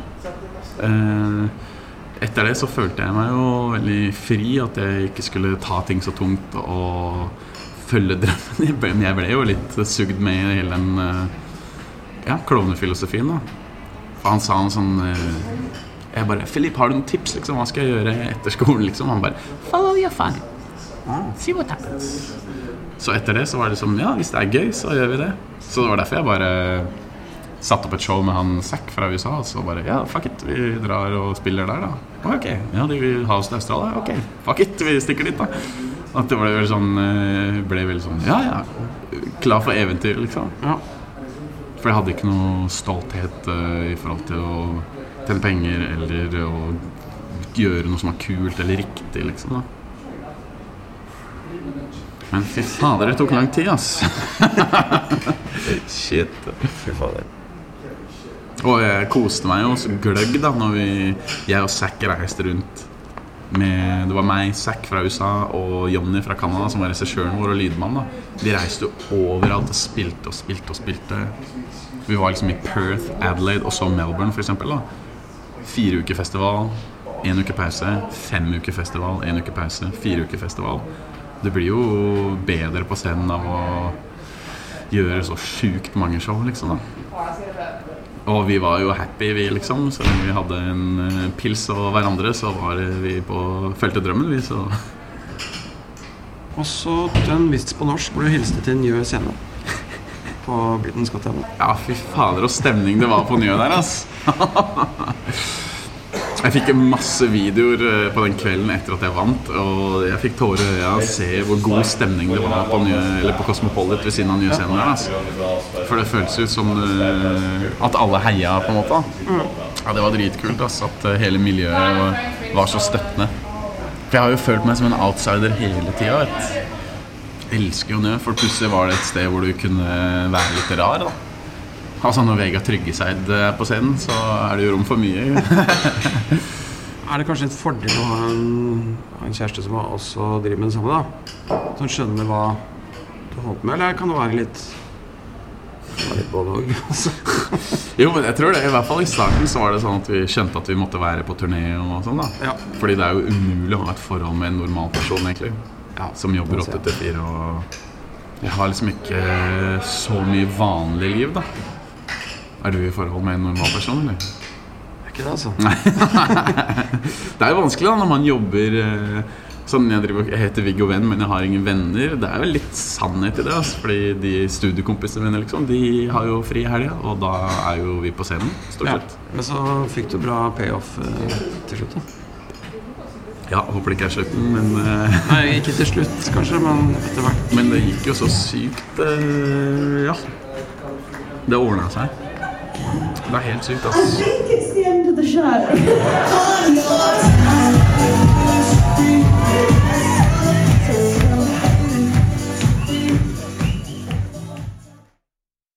Etter det så følte jeg meg jo veldig fri, at jeg ikke skulle ta ting så tungt og følge drømmen. Men jeg ble jo litt sugd med i hele den, ja, klovnefilosofien da. For han sa en sånn, jeg bare, Philip, har du noen tips liksom? Hva skal jeg gjøre etter skolen liksom? Han bare, follow your fun, see what happens. Så etter det så var det som, ja, hvis det er gøy så gjør vi det. Så det var derfor jeg bare satt opp et show med han Zack fra U S A, og så bare, ja, fuck it, vi drar og spiller der da. Ok, ja, de vil ha oss til Australia, ok, fuck it, vi stikker dit da. At det ble veldig sånn, ble veldig sånn, ja, ja, klar for eventyr liksom. Ja. For jeg hadde ikke noe stolthet uh, i forhold til å tjene penger, eller å gjøre noe som var kult eller riktig liksom da. Men fy fader, det tok lang tid, ass. Shit, fy fader. Og jeg koste meg jo så gløgg da, når vi, jeg og Zack reiste rundt med, det var meg, Zack fra U S A og Johnny fra Canada som var regissøren vår og lydmann da. De reiste jo overalt og spilte og spilte og spilte. Vi var liksom i Perth, Adelaide og så Melbourne for eksempel da. Fire uker festival, en uke pause, fem uker festival, en uke pause, fire uker festival. Det blir jo bedre på scenen av å gjøre så sjukt mange show liksom da. Og vi var jo happy vi liksom, så lenge vi hadde en pils og hverandre så var vi på følte drømmen vi så. Og så den vits på norsk hvor du hilste til Njø scene på Britain's Got Talent. Ja, fy fader og stemning det var på Njø der ass. Jeg fikk masse videoer på den kvelden etter at jeg vant, og jeg fikk tårer ja, å se hvor god stemning det var på, Nye, eller på Cosmopolit ved siden av Nye scenen der, altså. For det føltes ut som uh, at alle heia på en måte. Ja, det var dritkult, altså, at hele miljøet var, var så støttende. For jeg har jo følt meg som en outsider hele tiden, vet. Jeg elsker jo Nye, for plutselig var det et sted hvor du kunne være litt rar, da. Altså når Vegard Tryggeseid er på scenen, så er det jo rom for mye. Er det kanskje et fordel å ha en, en kjæreste som også driver med det samme da? Som skjønner hva du holdt med, eller kan det være litt var litt både og, altså. Jo, men jeg tror det, i hvert fall i starten så var det sånn at vi skjønte at vi måtte være på turné og sånn da. Ja. Fordi det er jo umulig å ha et forhold med en normal person egentlig, Ja, som jobber åtte til fire, og jeg har liksom ikke så mye vanlig liv da. Er du i forhold med en normal person, eller? Det er ikke det, altså. Nei. Det er jo vanskelig da, når man jobber sånn, jeg, driver, jeg heter Viggo Venn, men jeg har ingen venner. Det er jo litt sannhet i det, altså, fordi de studiekompisene mine, liksom, de har jo fri i helgen, og da er jo vi på scenen, stort sett. Ja, men så fikk du bra payoff eh, til slutt da. Ja, håper det ikke er slutten, men... Uh, Nei, ikke til slutt, kanskje, men etter hvert. Men det gikk jo så sykt, uh, ja. Det ordnet seg. Det er helt sykt, altså. I think it's the end of the show.